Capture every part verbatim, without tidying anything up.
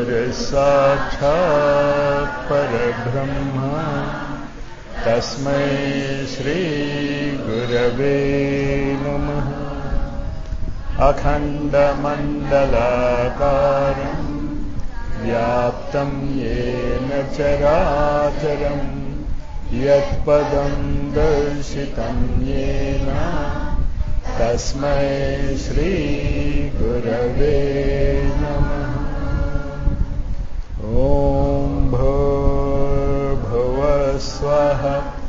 गुरुसाक्षात् परब्रह्म तस्मै श्रीगुरवे नमः। अखण्डमण्डलाकारं व्याप्तं येन चराचरं यत्पदं दर्शितं येन तस्मै श्रीगुरवे नमः। ॐ भूर्भुवः स्वः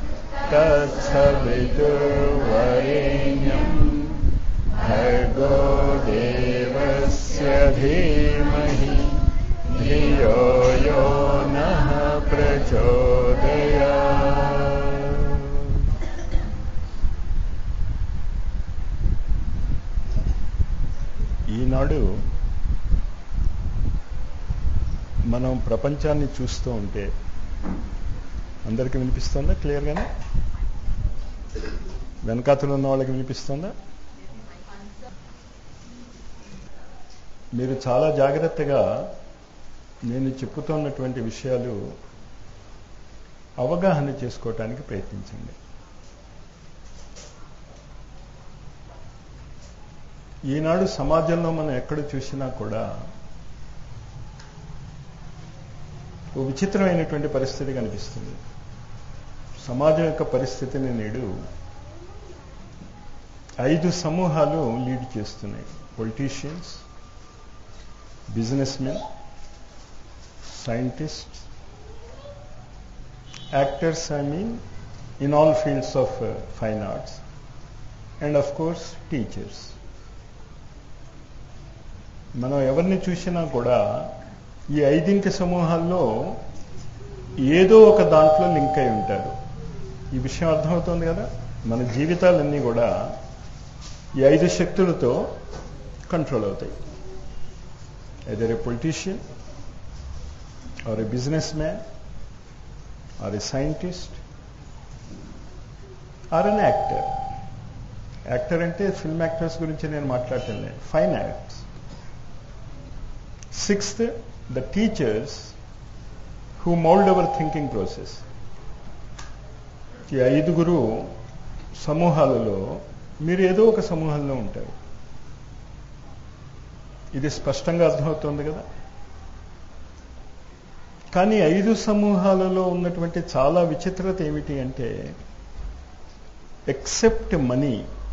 तत्सवितुर्वरेण्यं भर्गो देवस्य धीमहि धियो यो नः प्रचोदयात्। ఈనాడు మనం ప్రపంచాన్ని చూస్తూ ఉంటే అందరికీ వినిపిస్తుందా? క్లియర్గానే వెనకాతలు ఉన్న వాళ్ళకి వినిపిస్తుందా? మీరు చాలా జాగ్రత్తగా నేను చెప్పుతున్నటువంటి విషయాలు అవగాహన చేసుకోవటానికి ప్రయత్నించండి. ఈనాడు సమాజంలో మనం ఎక్కడ చూసినా కూడా ఓ విచిత్రమైనటువంటి పరిస్థితి కనిపిస్తుంది. సమాజం యొక్క పరిస్థితిని నేడు ఐదు సమూహాలు లీడ్ చేస్తున్నాయి. Politicians, business men, scientists, actors, I mean in all fields of fine arts, and of course teachers. మనం ఎవరిని చూసినా కూడా ఈ ఐదింటి సమూహాల్లో ఏదో ఒక దాంట్లో లింక్ అయి ఉంటారు. ఈ విషయం అర్థమవుతుంది కదా. మన జీవితాలన్నీ కూడా ఈ ఐదు శక్తులతో కంట్రోల్ అవుతాయి. either a politician or a businessman or a scientist or an actor. Actor అంటే ఫిల్మ్ యాక్టర్స్ గురించి నేను మాట్లాడటంలే, fine arts. Sixth, the teachers who mould our thinking process. ఈ ఐదుగురు సమూహాలలో మీరు ఏదో ఒక సమూహంలో ఉంటారు. ఇది స్పష్టంగా అర్థమవుతుంది కదా. కానీ ఐదు సమూహాలలో ఉన్నటువంటి చాలా విచిత్రత ఏమిటి అంటే, ఎక్సెప్ట్ మనీ,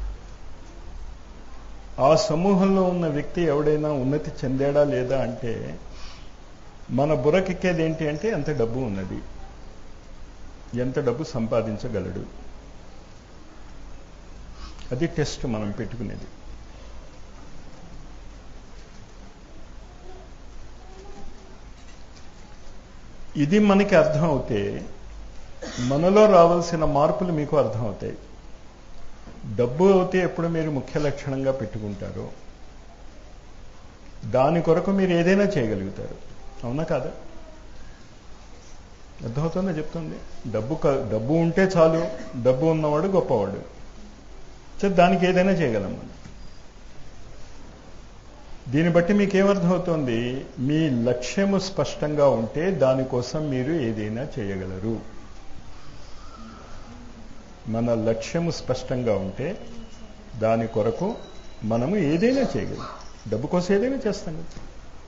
ఆ సమూహంలో ఉన్న వ్యక్తి ఎవడైనా ఉన్నతి చెందాడా లేదా అంటే మన బుర్రకెక్కేది ఏంటి అంటే ఎంత డబ్బు ఉన్నది, ఎంత డబ్బు సంపాదించగలడు. అది టెస్ట్ మనం పెట్టుకునేది. ఇది మనకి అర్థం అవుతే మనలో రావాల్సిన మార్పులు మీకు అర్థం అవుతాయి. డబ్బు అవుతే ఎప్పుడు మీరు ముఖ్య లక్షణంగా పెట్టుకుంటారో దాని కొరకు మీరు ఏదైనా చేయగలుగుతారు. అవునా కాదా? అర్థమవుతుందా చెప్తుంది? డబ్బు డబ్బు ఉంటే చాలు, డబ్బు ఉన్నవాడు గొప్పవాడు. దానికి ఏదైనా చేయగలం మనం. దీన్ని బట్టి మీకేమర్థమవుతుంది? మీ లక్ష్యము స్పష్టంగా ఉంటే దానికోసం మీరు ఏదైనా చేయగలరు. మన లక్ష్యము స్పష్టంగా ఉంటే దాని కొరకు మనము ఏదైనా చేయగలం. డబ్బు కోసం ఏదైనా చేస్తాం కదా.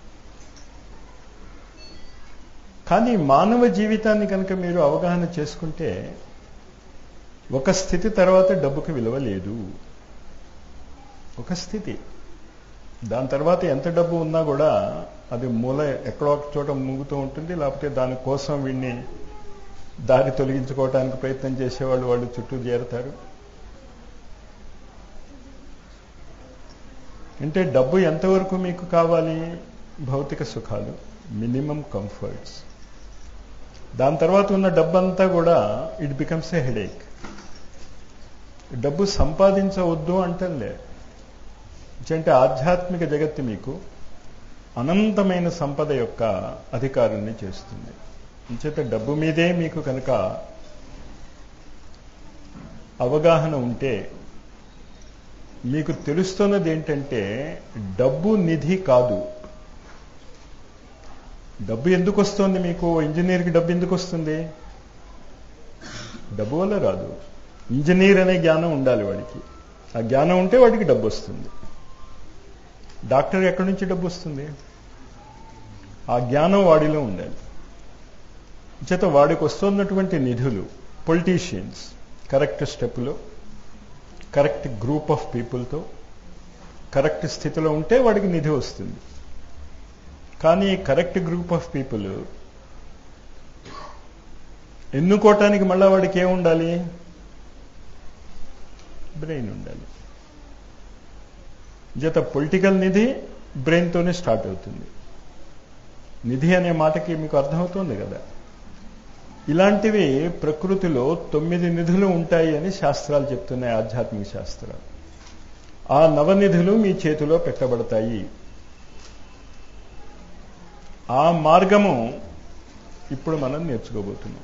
కానీ మానవ జీవితాన్ని కనుక మీరు అవగాహన చేసుకుంటే ఒక స్థితి తర్వాత డబ్బుకి విలువ లేదు. ఒక స్థితి, దాని తర్వాత ఎంత డబ్బు ఉన్నా కూడా అది మూల ఎక్కడో ఒక చోట మూగుతూ ఉంటుంది. లేకపోతే దానికోసం వీడిని దారి తొలగించుకోవడానికి ప్రయత్నం చేసేవాళ్ళు వాళ్ళు చుట్టూ చేరుతారు. అంటే డబ్బు ఎంతవరకు మీకు కావాలి? భౌతిక సుఖాలు, మినిమం కంఫర్ట్స్. దాని తర్వాత ఉన్న డబ్బంతా కూడా ఇట్ బికమ్స్ ఏ హెడేక్. డబ్బు సంపాదించవద్దు అంటలే. అంటే ఆధ్యాత్మిక జగత్తు మీకు అనంతమైన సంపద యొక్క అధికారాన్ని చేస్తుంది. అంచేత డబ్బు మీదే మీకు కనుక అవగాహన ఉంటే మీకు తెలుస్తున్నది ఏంటంటే డబ్బు నిధి కాదు, డబ్బు ఎందుకు వస్తుంది మీకు? ఇంజనీర్కి డబ్బు ఎందుకు వస్తుంది? డబ్బు వల్ల రాదు. ఇంజనీర్ అనే జ్ఞానం ఉండాలి వాడికి. ఆ జ్ఞానం ఉంటే వాడికి డబ్బు వస్తుంది. డాక్టర్ ఎక్కడి నుంచి డబ్బు వస్తుంది? ఆ జ్ఞానం వాడిలో ఉండాలి. చేత వాడికి వస్తున్నటువంటి నిధులు పొలిటీషియన్స్ కరెక్ట్ స్టెప్లో కరెక్ట్ గ్రూప్ ఆఫ్ పీపుల్తో కరెక్ట్ స్థితిలో ఉంటే వాడికి నిధి వస్తుంది. కానీ కరెక్ట్ గ్రూప్ ఆఫ్ పీపుల్ ఎన్నుకోవటానికి మళ్ళా వాడికి ఏముండాలి? బ్రెయిన్ ఉండాలి. చేత పొలిటికల్ నిధి బ్రెయిన్తోనే స్టార్ట్ అవుతుంది. నిధి అనే మాటకి మీకు అర్థమవుతుంది కదా. ఇలాంటివి ప్రకృతిలో తొమ్మిది నిధులు ఉంటాయి అని శాస్త్రాలు చెప్తున్నాయి, ఆధ్యాత్మిక శాస్త్రాలు. ఆ నవనిధులు మీ చేతిలో పెట్టబడతాయి. ఆ మార్గము ఇప్పుడు మనం నేర్చుకోబోతున్నాం.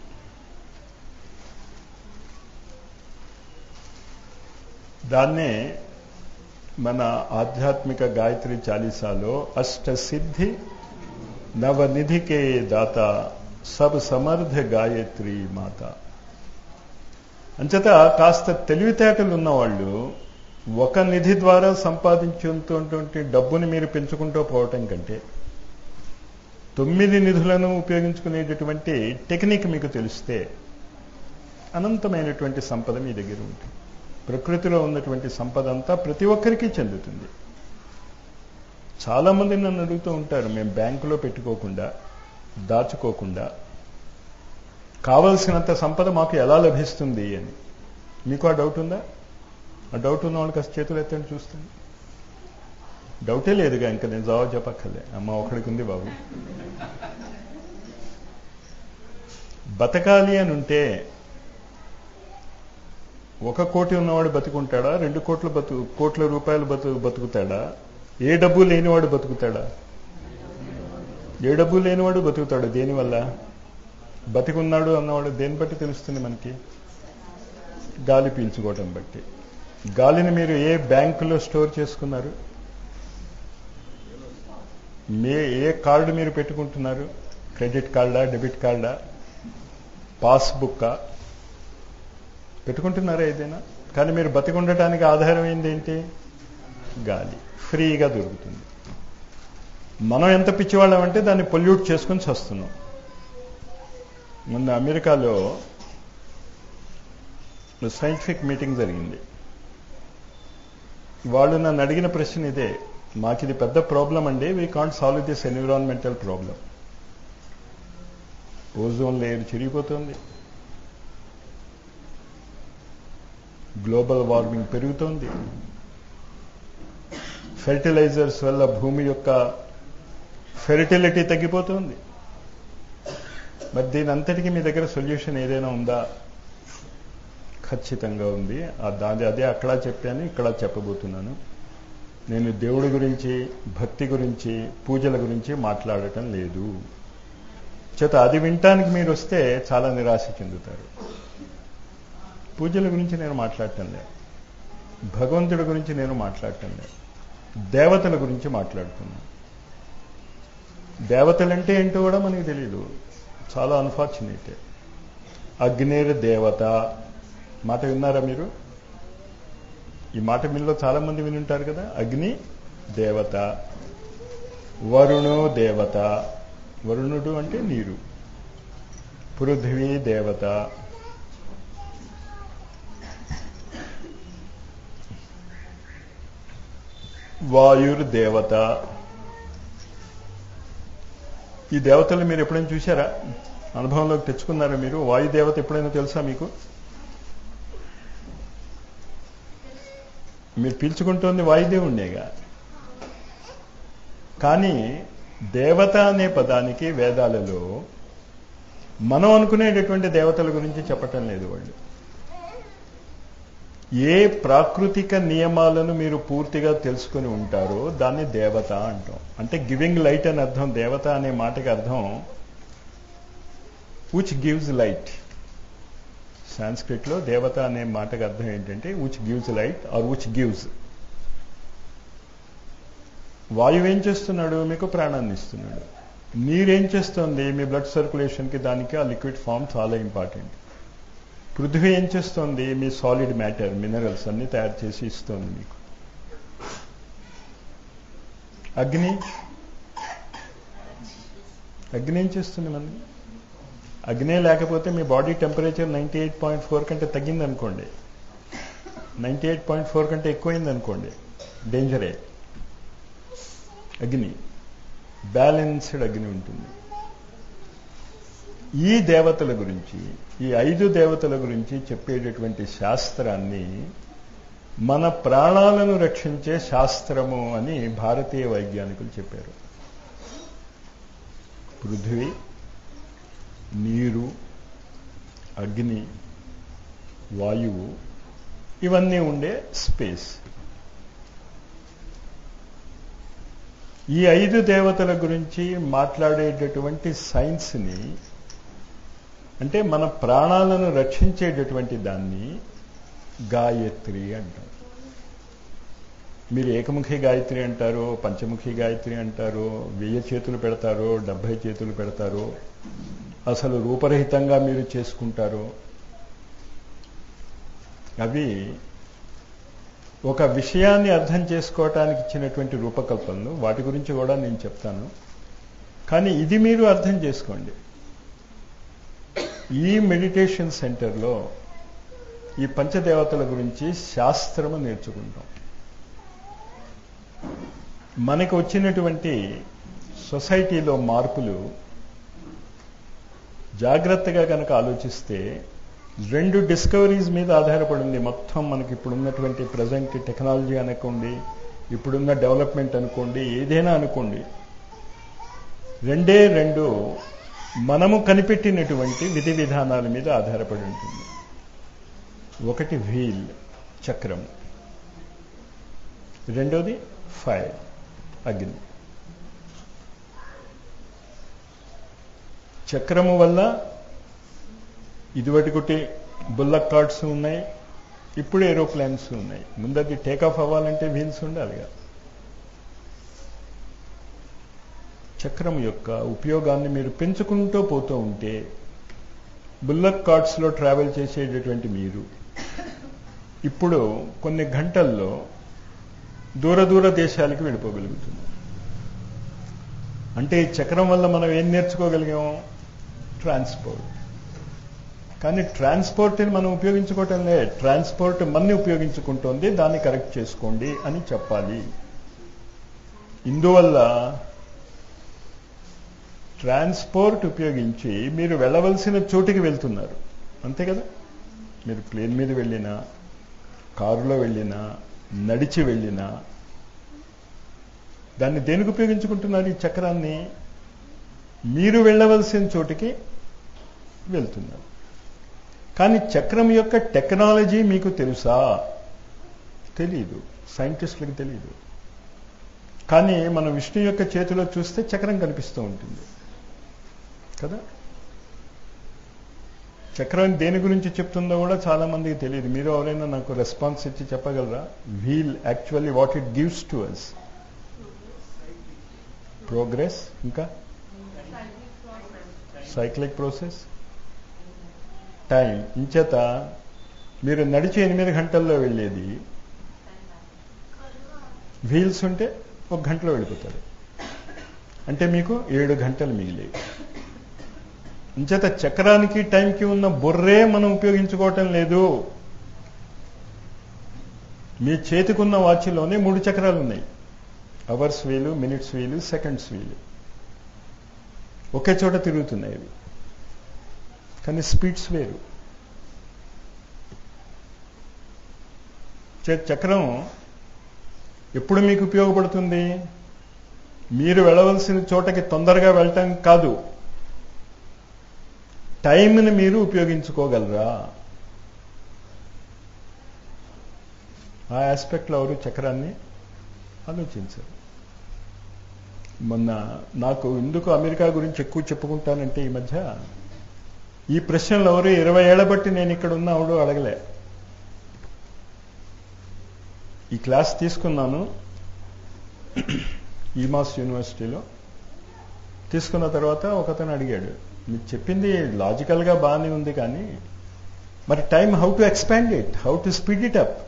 దాన్నే మన ఆధ్యాత్మిక గాయత్రి చాలీసాలో అష్టసిద్ధి నవనిధికే దాత సబ్ సమర్థ గాయత్రి మాత. అంచేత కాస్త తెలివితేటలు ఉన్నవాళ్ళు ఒక నిధి ద్వారా సంపాదించుతున్నటువంటి డబ్బుని మీరు పెంచుకుంటూ పోవటం కంటే తొమ్మిది నిధులను ఉపయోగించుకునేటటువంటి టెక్నిక్ మీకు తెలిస్తే అనంతమైనటువంటి సంపద మీ దగ్గర ఉంటుంది. ప్రకృతిలో ఉన్నటువంటి సంపద అంతా ప్రతి ఒక్కరికి చెందుతుంది. చాలామంది నన్ను అడుగుతూ ఉంటారు, మేము బ్యాంకులో పెట్టుకోకుండా దాచుకోకుండా కావలసినంత సంపద మాకు ఎలా లభిస్తుంది అని. మీకు ఆ డౌట్ ఉందా? ఆ డౌట్ ఉన్న వాళ్ళకి అసలు చేతులు ఎత్తండి చూస్తుంది. డౌటే లేదుగా, ఇంకా నేను జవాబు చెప్పక్కర్లే. అమ్మ ఒకడికి ఉంది బాబు. బతకాలి అని ఉంటే ఒక కోటి ఉన్నవాడు బతుకుంటాడా? రెండు కోట్ల బతు కోట్ల రూపాయలు బతు బతుకుతాడా? ఏ డబ్బు లేనివాడు బతుకుతాడా? ఏ డబ్బు లేనివాడు బతుకుతాడు. దేనివల్ల? బతికున్నాడు అన్నవాడు దేన్ని బట్టి తెలుస్తుంది మనకి? గాలి పీల్చుకోవటం బట్టి. గాలిని మీరు ఏ బ్యాంకులో స్టోర్ చేసుకున్నారు? మే ఏ కార్డు మీరు పెట్టుకుంటున్నారు? క్రెడిట్ కార్డా, డెబిట్ కార్డా, పాస్బుక్కా పెట్టుకుంటున్నారా ఏదైనా? కానీ మీరు బతికుండటానికి ఆధారం ఏంటి? ఏంటి? గాలి ఫ్రీగా దొరుకుతుంది. మనం ఎంత పిచ్చివాళ్ళం అంటే దాన్ని పొల్యూట్ చేసుకుని చస్తున్నాం. మొన్న అమెరికాలో సైంటిఫిక్ మీటింగ్ జరిగింది. వాళ్ళు నన్ను అడిగిన ప్రశ్న ఇదే, మాకు ఇది పెద్ద ప్రాబ్లం అండి, we can't solve this environmental problem. Ozone layer చిరిగిపోతుంది, గ్లోబల్ వార్మింగ్ పెరుగుతోంది, ఫెర్టిలైజర్స్ వల్ల భూమి యొక్క ఫెర్టిలిటీ తగ్గిపోతుంది. మరి దీని అంతటికీ మీ దగ్గర సొల్యూషన్ ఏదైనా ఉందా? ఖచ్చితంగా ఉంది. దాని అదే అక్కడ చెప్పాను, ఇక్కడ చెప్పబోతున్నాను. నేను దేవుడి గురించి, భక్తి గురించి, పూజల గురించి మాట్లాడటం లేదు. చేత అది వినటానికి మీరు వస్తే చాలా నిరాశ చెందుతారు. పూజల గురించి నేను మాట్లాడటం లేదు, భగవంతుడి గురించి నేను మాట్లాడటం లేదు, దేవతల గురించి మాట్లాడుతున్నాను. దేవతలంటే ఏంటో కూడా మనకి తెలియదు. చాలా అన్ఫార్చునేట్. అగ్నేర్ దేవత మాట విన్నారా మీరు? ఈ మాట మీలో చాలా మంది వినుంటారు కదా. అగ్ని దేవత, వరుణో దేవత, వరుణుడు అంటే నీరు, పృథ్వీ దేవత, వాయుర్ దేవత. ఈ దేవతలు మీరు ఎప్పుడైనా చూశారా? అనుభవంలోకి తెచ్చుకున్నారా మీరు? వాయుదేవత ఎప్పుడైనా తెలుసా మీకు? మీరు పీల్చుకుంటోంది వాయుదేవుణ్ణేగా. కానీ దేవత అనే పదానికి వేదాలలో మనం అనుకునేటటువంటి దేవతల గురించి చెప్పటం లేదు వాళ్ళు. ఏ ప్రాకృతిక నియమాలను మీరు పూర్తిగా తెలుసుకుని ఉంటారో దాన్ని దేవత అంటాం. అంటే గివింగ్ లైట్ అని అర్థం. దేవత అనే మాటకి అర్థం విచ్ గివ్స్ లైట్. సాంస్క్రిట్లో దేవత అనే మాటకి అర్థం ఏంటంటే which gives light or which gives. వాయువు ఏం చేస్తున్నాడు? మీకు ప్రాణాన్ని ఇస్తున్నాడు. నీరేం చేస్తుంది? మీ బ్లడ్ సర్క్యులేషన్కి దానికి ఆ లిక్విడ్ ఫామ్ చాలా ఇంపార్టెంట్. పృథ్వీ ఏం చేస్తుంది? మీ సాలిడ్ మ్యాటర్ మినరల్స్ అన్నీ తయారు చేసి ఇస్తుంది మీకు. అగ్ని అగ్ని ఏం చేస్తుంది? మన అగ్నే లేకపోతే మీ body temperature ninety eight point four కంటే తగ్గిందనుకోండి, నైంటీ ఎయిట్ పాయింట్ ఫోర్ కంటే ఎక్కువైందనుకోండి, డేంజరే. అగ్ని బ్యాలెన్స్డ్ అగ్ని ఉంటుంది. ఈ దేవతల గురించి, ఈ ఐదు దేవతల గురించి చెప్పేటటువంటి శాస్త్రాన్ని మన ప్రాణాలను రక్షించే శాస్త్రము అని భారతీయ వైజ్ఞానికులు చెప్పారు. పృథ్వీ, నీరు, అగ్ని, వాయువు, ఇవన్నీ ఉండే స్పేస్. ఈ ఐదు దేవతల గురించి మాట్లాడేటటువంటి సైన్స్ని, అంటే మన ప్రాణాలను రక్షించేటటువంటి దాన్ని గాయత్రి అంటారు. మీరు ఏకముఖి గాయత్రి అంటారో, పంచముఖి గాయత్రి అంటారో, వెయ్యి చేతులు పెడతారో, డెబ్భై చేతులు పెడతారో, అసలు రూపరహితంగా మీరు చేసుకుంటారో, అవి ఒక విషయాన్ని అర్థం చేసుకోవటానికి ఇచ్చినటువంటి రూపకల్పనలు. వాటి గురించి కూడా నేను చెప్తాను. కానీ ఇది మీరు అర్థం చేసుకోండి. ఈ మెడిటేషన్ సెంటర్లో ఈ పంచదేవతల గురించి శాస్త్రము నేర్చుకుంటాం. మనకు వచ్చినటువంటి సొసైటీలో మార్పులు జాగ్రత్తగా కనుక ఆలోచిస్తే రెండు డిస్కవరీస్ మీద ఆధారపడింది మొత్తం. మనకి ఇప్పుడున్నటువంటి ప్రజెంట్ టెక్నాలజీ అనుకోండి, ఇప్పుడున్న డెవలప్మెంట్ అనుకోండి, ఏదైనా అనుకోండి, రెండే రెండు మనము కనిపెట్టినటువంటి విధి విధానాల మీద ఆధారపడి ఉంటుంది. ఒకటి వీల్, చక్రం. రెండోది ఫైర్, అగ్ని. చక్రము వల్ల ఇదివరకొకటి బుల్లక్ కార్డ్స్ ఉన్నాయి, ఇప్పుడు ఏరోప్లేన్స్ ఉన్నాయి. ముందది టేకాఫ్ అవ్వాలంటే వీల్స్ ఉండాలిగా. చక్రం యొక్క ఉపయోగాన్ని మీరు పెంచుకుంటూ పోతూ ఉంటే బుల్లక్ కార్డ్స్లో ట్రావెల్ చేసేటటువంటి మీరు ఇప్పుడు కొన్ని గంటల్లో దూర దూర దేశాలకు వెళ్ళిపోగలుగుతున్నారు. అంటే ఈ చక్రం వల్ల మనం ఏం నేర్చుకోగలిగాం? ట్రాన్స్పోర్ట్. కానీ ట్రాన్స్పోర్ట్ని మనం ఉపయోగించుకోవటం లే, ట్రాన్స్పోర్ట్ మన్ని ఉపయోగించుకుంటోంది, దాన్ని కరెక్ట్ చేసుకోండి అని చెప్పాలి. ఇందువల్ల ట్రాన్స్పోర్ట్ ఉపయోగించి మీరు వెళ్ళవలసిన చోటికి వెళ్తున్నారు, అంతే కదా. మీరు ప్లేన్ మీద వెళ్ళినా, కారులో వెళ్ళినా, నడిచి వెళ్ళినా దాన్ని దేనికి ఉపయోగించుకుంటున్నారు? ఈ చక్రాన్ని. మీరు వెళ్ళవలసిన చోటికి వెళ్తున్నారు. కానీ చక్రం యొక్క టెక్నాలజీ మీకు తెలుసా? తెలీదు, సైంటిస్టులకు తెలీదు. కానీ మన విష్ణు యొక్క చేతిలో చూస్తే చక్రం కనిపిస్తూ ఉంటుంది కదా. చక్రం దేని గురించి చెప్తుందో కూడా చాలా మందికి తెలియదు. మీరు ఎవరైనా నాకు రెస్పాన్స్ ఇచ్చి చెప్పగలరా? Wheel actually what it gives to us? Progress, ఇంకా సైక్లిక్ ప్రాసెస్, టైం. ఇంచేత మీరు నడిచి ఎనిమిది గంటల్లో వెళ్ళేది వీల్స్ ఉంటే ఒక గంటలో వెళ్ళిపోతారు. అంటే మీకు ఏడు గంటలు మిగిలేవి. ఇంచేత చక్రానికి టైంకి ఉన్న బుర్రే మనం ఉపయోగించుకోవటం లేదు. మీ చేతికున్న వాచ్లోనే మూడు చక్రాలు ఉన్నాయి. అవర్స్ వీలు, మినిట్స్ వీలు, సెకండ్స్ వీలు. ఒకే చోట తిరుగుతున్నాయి అవి, కానీ స్పీడ్స్ వేరు. చక్రం ఎప్పుడు మీకు ఉపయోగపడుతుంది? మీరు వెళ్ళవలసిన చోటకి తొందరగా వెళ్ళటం కాదు, టైంని మీరు ఉపయోగించుకోగలరా? ఆ ఆస్పెక్ట్లో ఎవరు చక్రాన్ని ఆలోచించారు. మొన్న నాకు ఎందుకు అమెరికా గురించి ఎక్కువ చెప్పుకుంటానంటే ఈ మధ్య ఈ ప్రశ్నలు ఎవరు ఇరవై ఏళ్ల బట్టి నేను ఇక్కడ ఉన్నాడు అడగలే. ఈ క్లాస్ తీసుకున్నాను ఈమాస్ యూనివర్సిటీలో. తీసుకున్న తర్వాత ఒకతను అడిగాడు, మీకు చెప్పింది లాజికల్గా బాగానే ఉంది కానీ మరి time how to expand it, how to speed it up.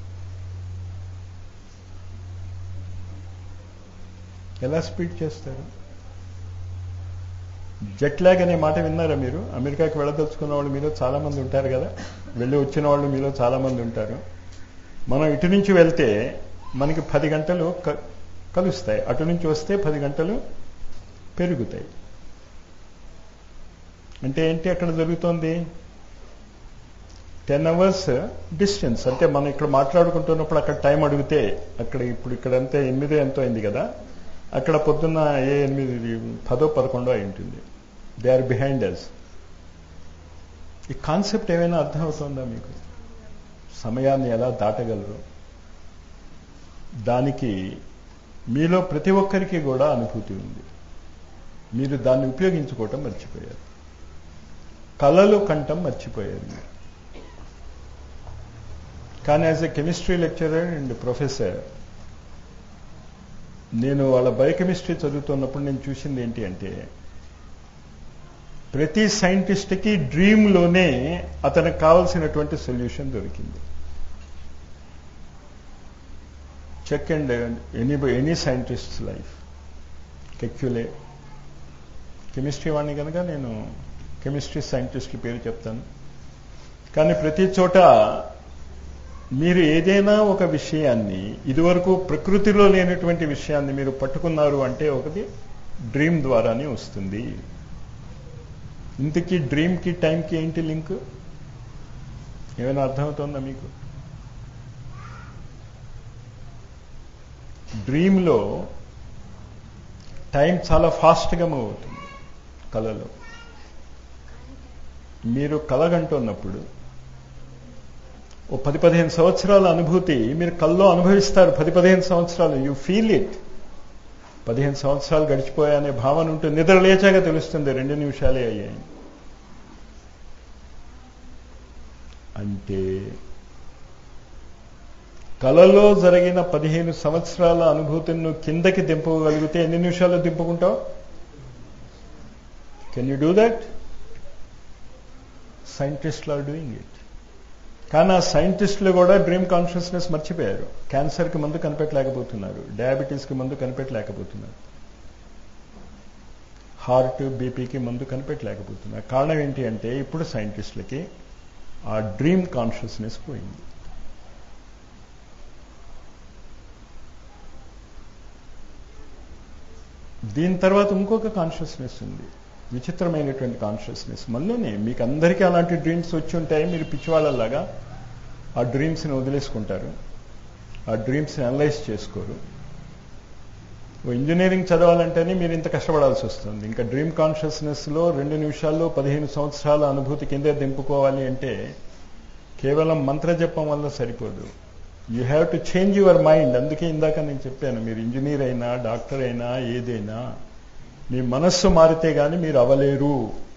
ఎలా స్పీడ్ చేస్తారు? జెట్ లాగ్ అనే మాట విన్నారా మీరు? అమెరికాకి వెళ్ళదలుచుకున్న వాళ్ళు మీలో చాలా మంది ఉంటారు కదా, వెళ్ళి వచ్చిన వాళ్ళు మీలో చాలా మంది ఉంటారు. మనం ఇటు నుంచి వెళ్తే మనకి పది గంటలు కలుస్తాయి, అటు నుంచి వస్తే పది గంటలు పెరుగుతాయి. అంటే ఏంటి అక్కడ జరుగుతోంది? Ten hours distance. అంటే మనం ఇక్కడ మాట్లాడుకుంటున్నప్పుడు అక్కడ టైం అడిగితే అక్కడ ఇప్పుడు ఇక్కడంతే ఎనిమిది ఎంతో అయింది కదా, అక్కడ పొద్దున్న ఏ ఎనిమిది పదో పదకొండో అయి ఉంటుంది. They are behind us. ఈ కాన్సెప్ట్ ఏమైనా అర్థమవుతుందా మీకు? సమయాన్ని ఎలా దాటగలరు? దానికి మీలో ప్రతి ఒక్కరికి కూడా అనుభూతి ఉంది. మీరు దాన్ని ఉపయోగించుకోవటం మర్చిపోయారు. కళలు కంఠం మర్చిపోయారు. కానీ as a chemistry lecturer and professor, నేను వాళ్ళ బయోకెమిస్ట్రీ చదువుతున్నప్పుడు నేను చూసింది ఏంటి అంటే, ప్రతి సైంటిస్ట్కి డ్రీమ్లోనే అతనికి కావాల్సినటువంటి సొల్యూషన్ దొరికింది. Check and any any scientist life. Kekule chemistry వాడిని కనుక నేను కెమిస్ట్రీ సైంటిస్టుల పేరు చెప్తాను. కానీ ప్రతి చోట మీరు ఏదైనా ఒక విషయాన్ని, ఇదివరకు ప్రకృతిలో లేనటువంటి విషయాన్ని మీరు పట్టుకున్నారు అంటే ఒకటి డ్రీమ్ ద్వారానే వస్తుంది. ఇంతకీ డ్రీమ్కి టైంకి ఏంటి లింక్? ఏమైనా అర్థమవుతుందా మీకు? డ్రీమ్లో టైం చాలా ఫాస్ట్గా మూవ్ అవుతుంది. కళలో మీరు కలగంటున్నప్పుడు ఓ పది పదిహేను సంవత్సరాల అనుభూతి మీరు కల్లో అనుభవిస్తారు. పది పదిహేను సంవత్సరాలు యూ ఫీల్ ఇట్. పదిహేను సంవత్సరాలు గడిచిపోయానే భావన ఉంటుంది. నిద్ర లేచాక తెలుస్తుంది రెండు నిమిషాలే అయ్యాయి. అంటే కలలో జరిగిన పదిహేను సంవత్సరాల అనుభూతిని నువ్వు కిందకి దింపగలిగితే ఎన్ని నిమిషాల్లో దింపుకుంటావు? Can you do that? సైంటిస్టులు ఆర్ డూయింగ్ ఇట్. కానీ ఆ సైంటిస్టులు కూడా డ్రీమ్ కాన్షియస్నెస్ మర్చిపోయారు. క్యాన్సర్కి మందు కనిపెట్టలేకపోతున్నారు, డయాబెటీస్కి మందు కనిపెట్టలేకపోతున్నారు, హార్ట్ బీపీకి మందు కనిపెట్టలేకపోతున్నారు. కారణం ఏంటి అంటే ఇప్పుడు సైంటిస్టులకి ఆ డ్రీమ్ కాన్షియస్నెస్ పోయింది. దీని తర్వాత ఇంకొక కాన్షియస్నెస్ ఉంది, విచిత్రమైనటువంటి కాన్షియస్నెస్. మనలోనే మీకు అందరికీ అలాంటి డ్రీమ్స్ వచ్చి ఉంటాయి. మీరు పిచ్చివాళ్ళలాగా ఆ డ్రీమ్స్ని వదిలేసుకుంటారు, ఆ డ్రీమ్స్ని అనలైజ్ చేసుకోరు. ఓ ఇంజనీరింగ్ చదవాలంటేనే మీరు ఇంత కష్టపడాల్సి వస్తుంది. ఇంకా డ్రీమ్ కాన్షియస్నెస్లో రెండు నిమిషాల్లో పదిహేను సంవత్సరాల అనుభూతి కిందే దింపుకోవాలి అంటే కేవలం మంత్రజపం వల్ల సరిపోదు. You have to change your mind. అందుకే ఇందాక నేను చెప్పాను, మీరు ఇంజనీర్ అయినా డాక్టర్ అయినా ఏదైనా మీ మనస్సు మారితే కానీ మీరు అవ్వలేరు.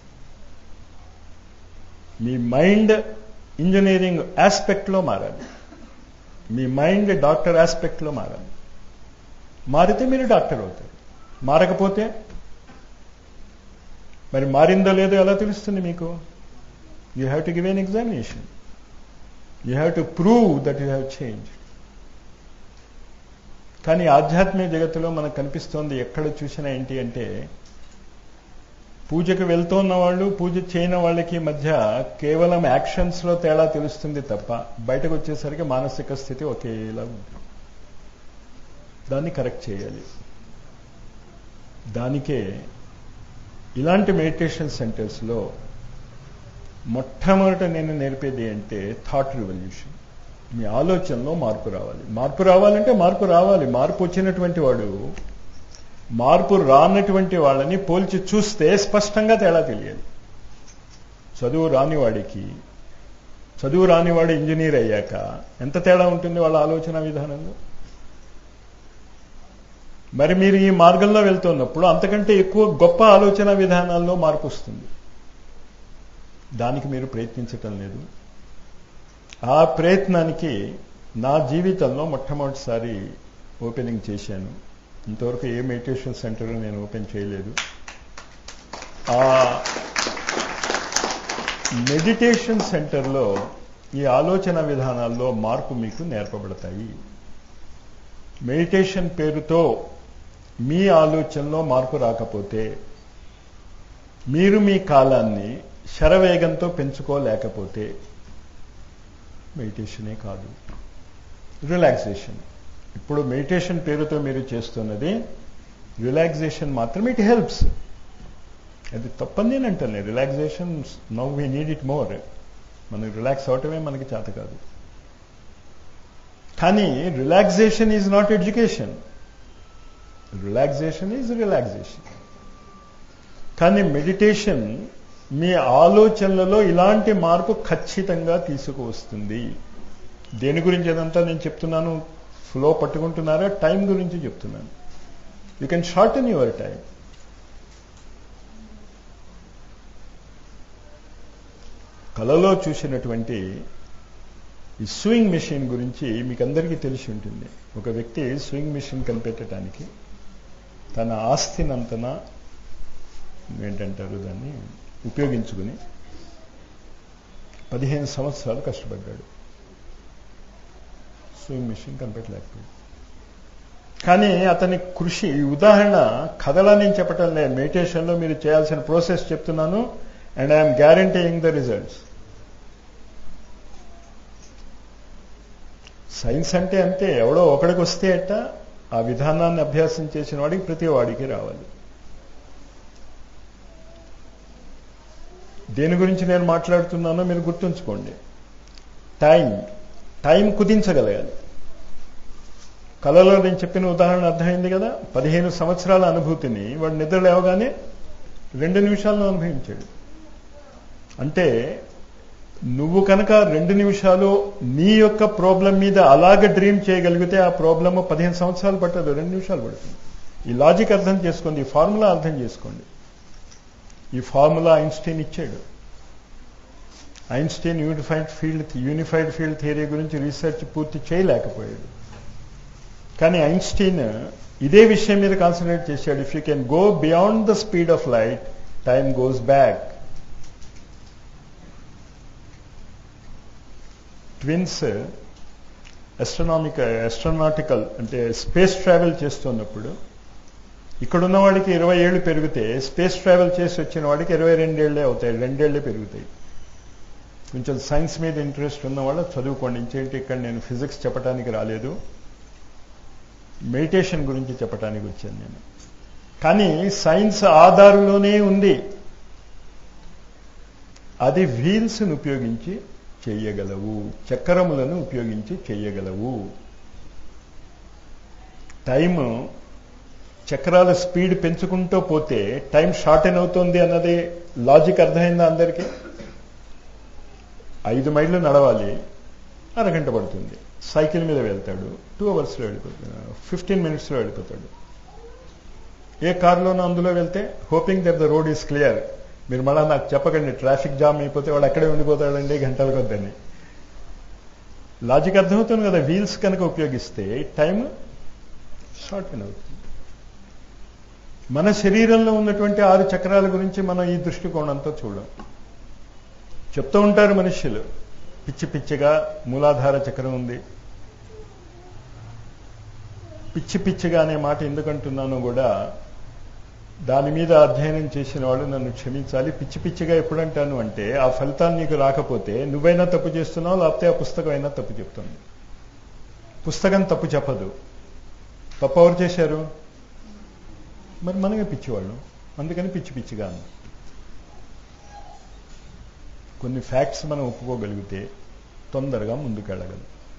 మీ మైండ్ ఇంజనీరింగ్ ఆస్పెక్ట్లో మారాలి, మీ మైండ్ డాక్టర్ ఆస్పెక్ట్లో మారాలి. మారితే మీరు డాక్టర్ అవుతారు. మారకపోతే మరి మారిందో లేదో ఎలా తెలుస్తుంది మీకు? You have to give an examination. You have to prove that you have change. కానీ ఆధ్యాత్మిక జగత్తులో మనకు కనిపిస్తోంది ఎక్కడ చూసినా ఏంటి అంటే, పూజకు వెళ్తున్న వాళ్ళు పూజ చేయని వాళ్ళకి మధ్య కేవలం యాక్షన్స్లో తేడా తెలుస్తుంది తప్ప బయటకు వచ్చేసరికి మానసిక స్థితి ఒకేలా ఉంది. దాన్ని కరెక్ట్ చేయాలి. దానికే ఇలాంటి మెడిటేషన్ సెంటర్స్లో మొట్టమొదట నేను నేర్పేది అంటే థాట్ రివల్యూషన్. మీ ఆలోచనలో మార్పు రావాలి. మార్పు రావాలంటే మార్పు రావాలి. మార్పు వచ్చినటువంటి వాడు మార్పు రానటువంటి వాళ్ళని పోల్చి చూస్తే స్పష్టంగా తేడా తెలియాలి. చదువు రానివాడికి, చదువు రానివాడు ఇంజనీర్ అయ్యాక ఎంత తేడా ఉంటుంది వాళ్ళ ఆలోచన విధానంలో. మరి మీరు ఈ మార్గంలో వెళ్తున్నప్పుడు అంతకంటే ఎక్కువ గొప్ప ఆలోచన విధానాల్లో మార్పు వస్తుంది. దానికి మీరు ప్రయత్నించటం లేదు. ఆ ప్రయత్నానికి నా జీవితంలో మొట్టమొదటిసారి ఓపెనింగ్ చేశాను. ఇంతవరకు ఏ మెడిటేషన్ సెంటర్ నేను ఓపెన్ చేయలేదు. ఆ మెడిటేషన్ సెంటర్లో ఈ ఆలోచన విధానాల్లో మార్పు మీకు నేర్పబడతాయి. మెడిటేషన్ పేరుతో మీ ఆలోచనలో మార్పు రాకపోతే, మీరు మీ కాలాన్ని శరవేగంతో పెంచుకోలేకపోతే మెడిటేషనే కాదు, రిలాక్సేషన్. ఇప్పుడు మెడిటేషన్ పేరుతో మీరు చేస్తున్నది రిలాక్సేషన్ మాత్రమే. ఇట్ హెల్ప్స్, అది తప్పని నేను అంటాను. Relaxation now we need it more. మనకి రిలాక్స్ అవటమే మనకి చేత కాదు. కానీ relaxation is not education, relaxation is relaxation. కానీ మెడిటేషన్ మీ ఆలోచనలలో ఇలాంటి మార్పు ఖచ్చితంగా తీసుకువస్తుంది. దేని గురించి అదంతా నేను చెప్తున్నాను, ఫ్లో పట్టుకుంటున్నారా? టైం గురించి చెప్తున్నాను. You can shorten your time. కలలో చూసినటువంటి ఈ స్వింగ్ మెషిన్ గురించి మీకు అందరికీ తెలిసి ఉంటుంది. ఒక వ్యక్తి స్వింగ్ మెషిన్ కనిపెట్టడానికి తన ఆస్తినంతన ఏంటంటారు దాన్ని ఉపయోగించుకుని పదిహేను సంవత్సరాలు కష్టపడ్డాడు. స్వింగ్ మెషిన్ కనిపెట్టలేకపోయాడు. కానీ అతని కృషి, ఈ ఉదాహరణ కథలా నేను చెప్పటం లేదు, మెడిటేషన్లో మీరు చేయాల్సిన ప్రాసెస్ చెప్తున్నాను. And I'm guaranteeing the results. Science అంటే అంతే, ఎవడో ఒకడికి వస్తే అట్ట ఆ విధానాన్ని అభ్యాసం చేసిన వాడికి ప్రతి వాడికి రావాలి. దేని గురించి నేను మాట్లాడుతున్నానో మీరు గుర్తుంచుకోండి. టైం టైం కుదించగలగాలి. కళలో నేను చెప్పిన ఉదాహరణ అర్థమైంది కదా. పదిహేను సంవత్సరాల అనుభూతిని వాడు నిద్ర లేవగానే రెండు నిమిషాల్లో అనుభవించాడు. అంటే నువ్వు కనుక రెండు నిమిషాలు నీ యొక్క ప్రాబ్లం మీద అలాగ డ్రీమ్ చేయగలిగితే ఆ ప్రాబ్లమ్ పదిహేను సంవత్సరాలు పట్టదు, రెండు నిమిషాలు పడుతుంది. ఈ లాజిక్ అర్థం చేసుకోండి, ఈ ఫార్ములా అర్థం చేసుకోండి. ఈ ఫార్ములా ఐన్స్టీన్ ఇచ్చాడు. Einstein unified field unified field theory గురించి రీసెర్చ్ పూర్తి చేయలేకపోయాడు. కానీ ఐన్స్టీన్ ఇదే విషయం మీద కాన్సన్ట్రేట్ చేశాడు. If you can go beyond the speed of light, time goes back. Twins astronomical astronautical అంటే స్పేస్ ట్రావెల్ చేస్తున్నప్పుడు ఇక్కడున్న వాడికి ఇరవై ఏళ్ళు పెరిగితే స్పేస్ ట్రావెల్ చేసి వచ్చిన వాడికి ఇరవై రెండేళ్లే అవుతాయి, రెండేళ్లే పెరుగుతాయి. కొంచెం సైన్స్ మీద ఇంట్రెస్ట్ ఉన్న వాళ్ళు చదువుకోండి. ఇంకేంటి, ఇక్కడ నేను ఫిజిక్స్ చెప్పడానికి రాలేదు, మెడిటేషన్ గురించి చెప్పడానికి వచ్చాను నేను. కానీ సైన్స్ ఆధారంలోనే ఉంది. అది వీల్స్ను ఉపయోగించి చెయ్యగలవు, చక్రములను ఉపయోగించి చెయ్యగలవు. టైము చక్రాల స్పీడ్ పెంచుకుంటూ పోతే టైం షార్టెన్ అవుతుంది అన్నది లాజిక్ అర్థమైందా అందరికీ? ఐదు మైళ్ళు నడవాలి, అరగంట పడుతుంది. సైకిల్ మీద వెళ్తాడు, టూ అవర్స్లో వెళ్ళిపోతాడు, ఫిఫ్టీన్ మినిట్స్లో వెళ్ళిపోతాడు. ఏ కారులోనో అందులో వెళ్తే hoping that the road is clear. మీరు మళ్ళీ నాకు చెప్పకండి ట్రాఫిక్ జామ్ అయిపోతే వాడు అక్కడే ఉండిపోతాడండి గంటల కొద్దని. లాజిక్ అర్థమవుతుంది కదా. వీల్స్ కనుక ఉపయోగిస్తే టైం షార్టెన్ అవుతుంది. మన శరీరంలో ఉన్నటువంటి ఆరు చక్రాల గురించి మనం ఈ దృష్టికోణంతో చూడం. చెప్తూ ఉంటారు మనుష్యులు, పిచ్చి పిచ్చిగా మూలాధార చక్రం ఉంది. పిచ్చి పిచ్చిగా అనే మాట ఎందుకంటున్నానో కూడా దాని మీద అధ్యయనం చేసిన వాళ్ళు నన్ను క్షమించాలి. పిచ్చి పిచ్చిగా ఎప్పుడంటాను అంటే ఆ ఫలితాలు నీకు రాకపోతే నువ్వైనా తప్పు చేస్తున్నావు, లేకపోతే ఆ పుస్తకం అయినా తప్పు చెప్తుంది. పుస్తకం తప్పు చెప్పదు. తప్పు ఎవరు చేశారు? మరి మనమే పిచ్చివాళ్ళు, అందుకని పిచ్చి పిచ్చిగా అన్న. కొన్ని ఫ్యాక్ట్స్ మనం ఒప్పుకోగలిగితే తొందరగా ముందుకెళ్ళగలం.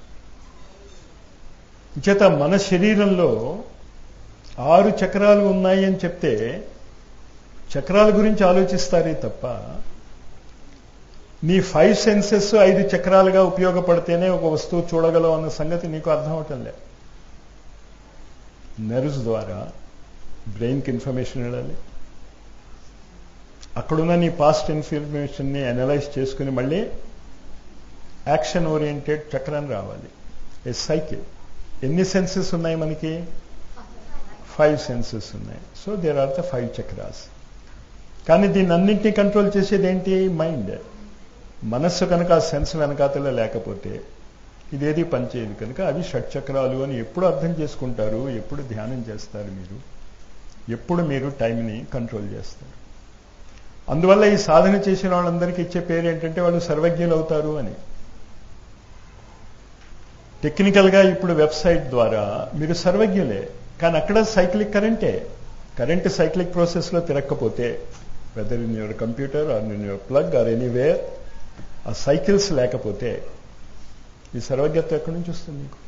చేత మన శరీరంలో ఆరు చక్రాలు ఉన్నాయి అని చెప్తే చక్రాల గురించి ఆలోచిస్తారే తప్ప నీ ఫైవ్ సెన్సెస్ ఐదు చక్రాలుగా ఉపయోగపడితేనే ఒక వస్తువు చూడగలవు అన్న సంగతి నీకు అర్థం అవటం లేదు. నెర్వ్స్ ద్వారా బ్రెయిన్కి ఇన్ఫర్మేషన్ వెళ్ళాలి, అక్కడున్న నీ పాస్ట్ ఇన్ఫర్మేషన్ని అనలైజ్ చేసుకుని మళ్ళీ యాక్షన్ ఓరియంటెడ్ చక్రాన్ని రావాలి. ఏ సైకిల్. ఎన్ని సెన్సెస్ ఉన్నాయి మనకి? ఫైవ్ సెన్సెస్ ఉన్నాయి. So there are the five chakras. కానీ దీన్ని అన్నింటినీ కంట్రోల్ చేసేది ఏంటి? మైండ్. మనస్సు కనుక ఆ సెన్స్ వెనకాతలో లేకపోతే ఇదేది పనిచేయదు. కనుక అవి షట్చక్రాలు అని ఎప్పుడు అర్థం చేసుకుంటారు, ఎప్పుడు ధ్యానం చేస్తారు మీరు, ఎప్పుడు మీరు టైంని కంట్రోల్ చేస్తారు. అందువల్ల ఈ సాధన చేసిన వాళ్ళందరికీ ఇచ్చే పేరు ఏంటంటే వాళ్ళు సర్వజ్ఞులు అవుతారు అని. టెక్నికల్గా ఇప్పుడు వెబ్సైట్ ద్వారా మీరు సర్వజ్ఞులే, కానీ అక్కడ సైక్లిక్ కరెంటే. కరెంట్ సైక్లిక్ ప్రాసెస్లో తిరగకపోతే, whether in your computer or in your plug or anywhere, ఆ సైకిల్స్ లేకపోతే ఈ సర్వజ్ఞత్వం ఎక్కడి నుంచి వస్తుంది మీకు?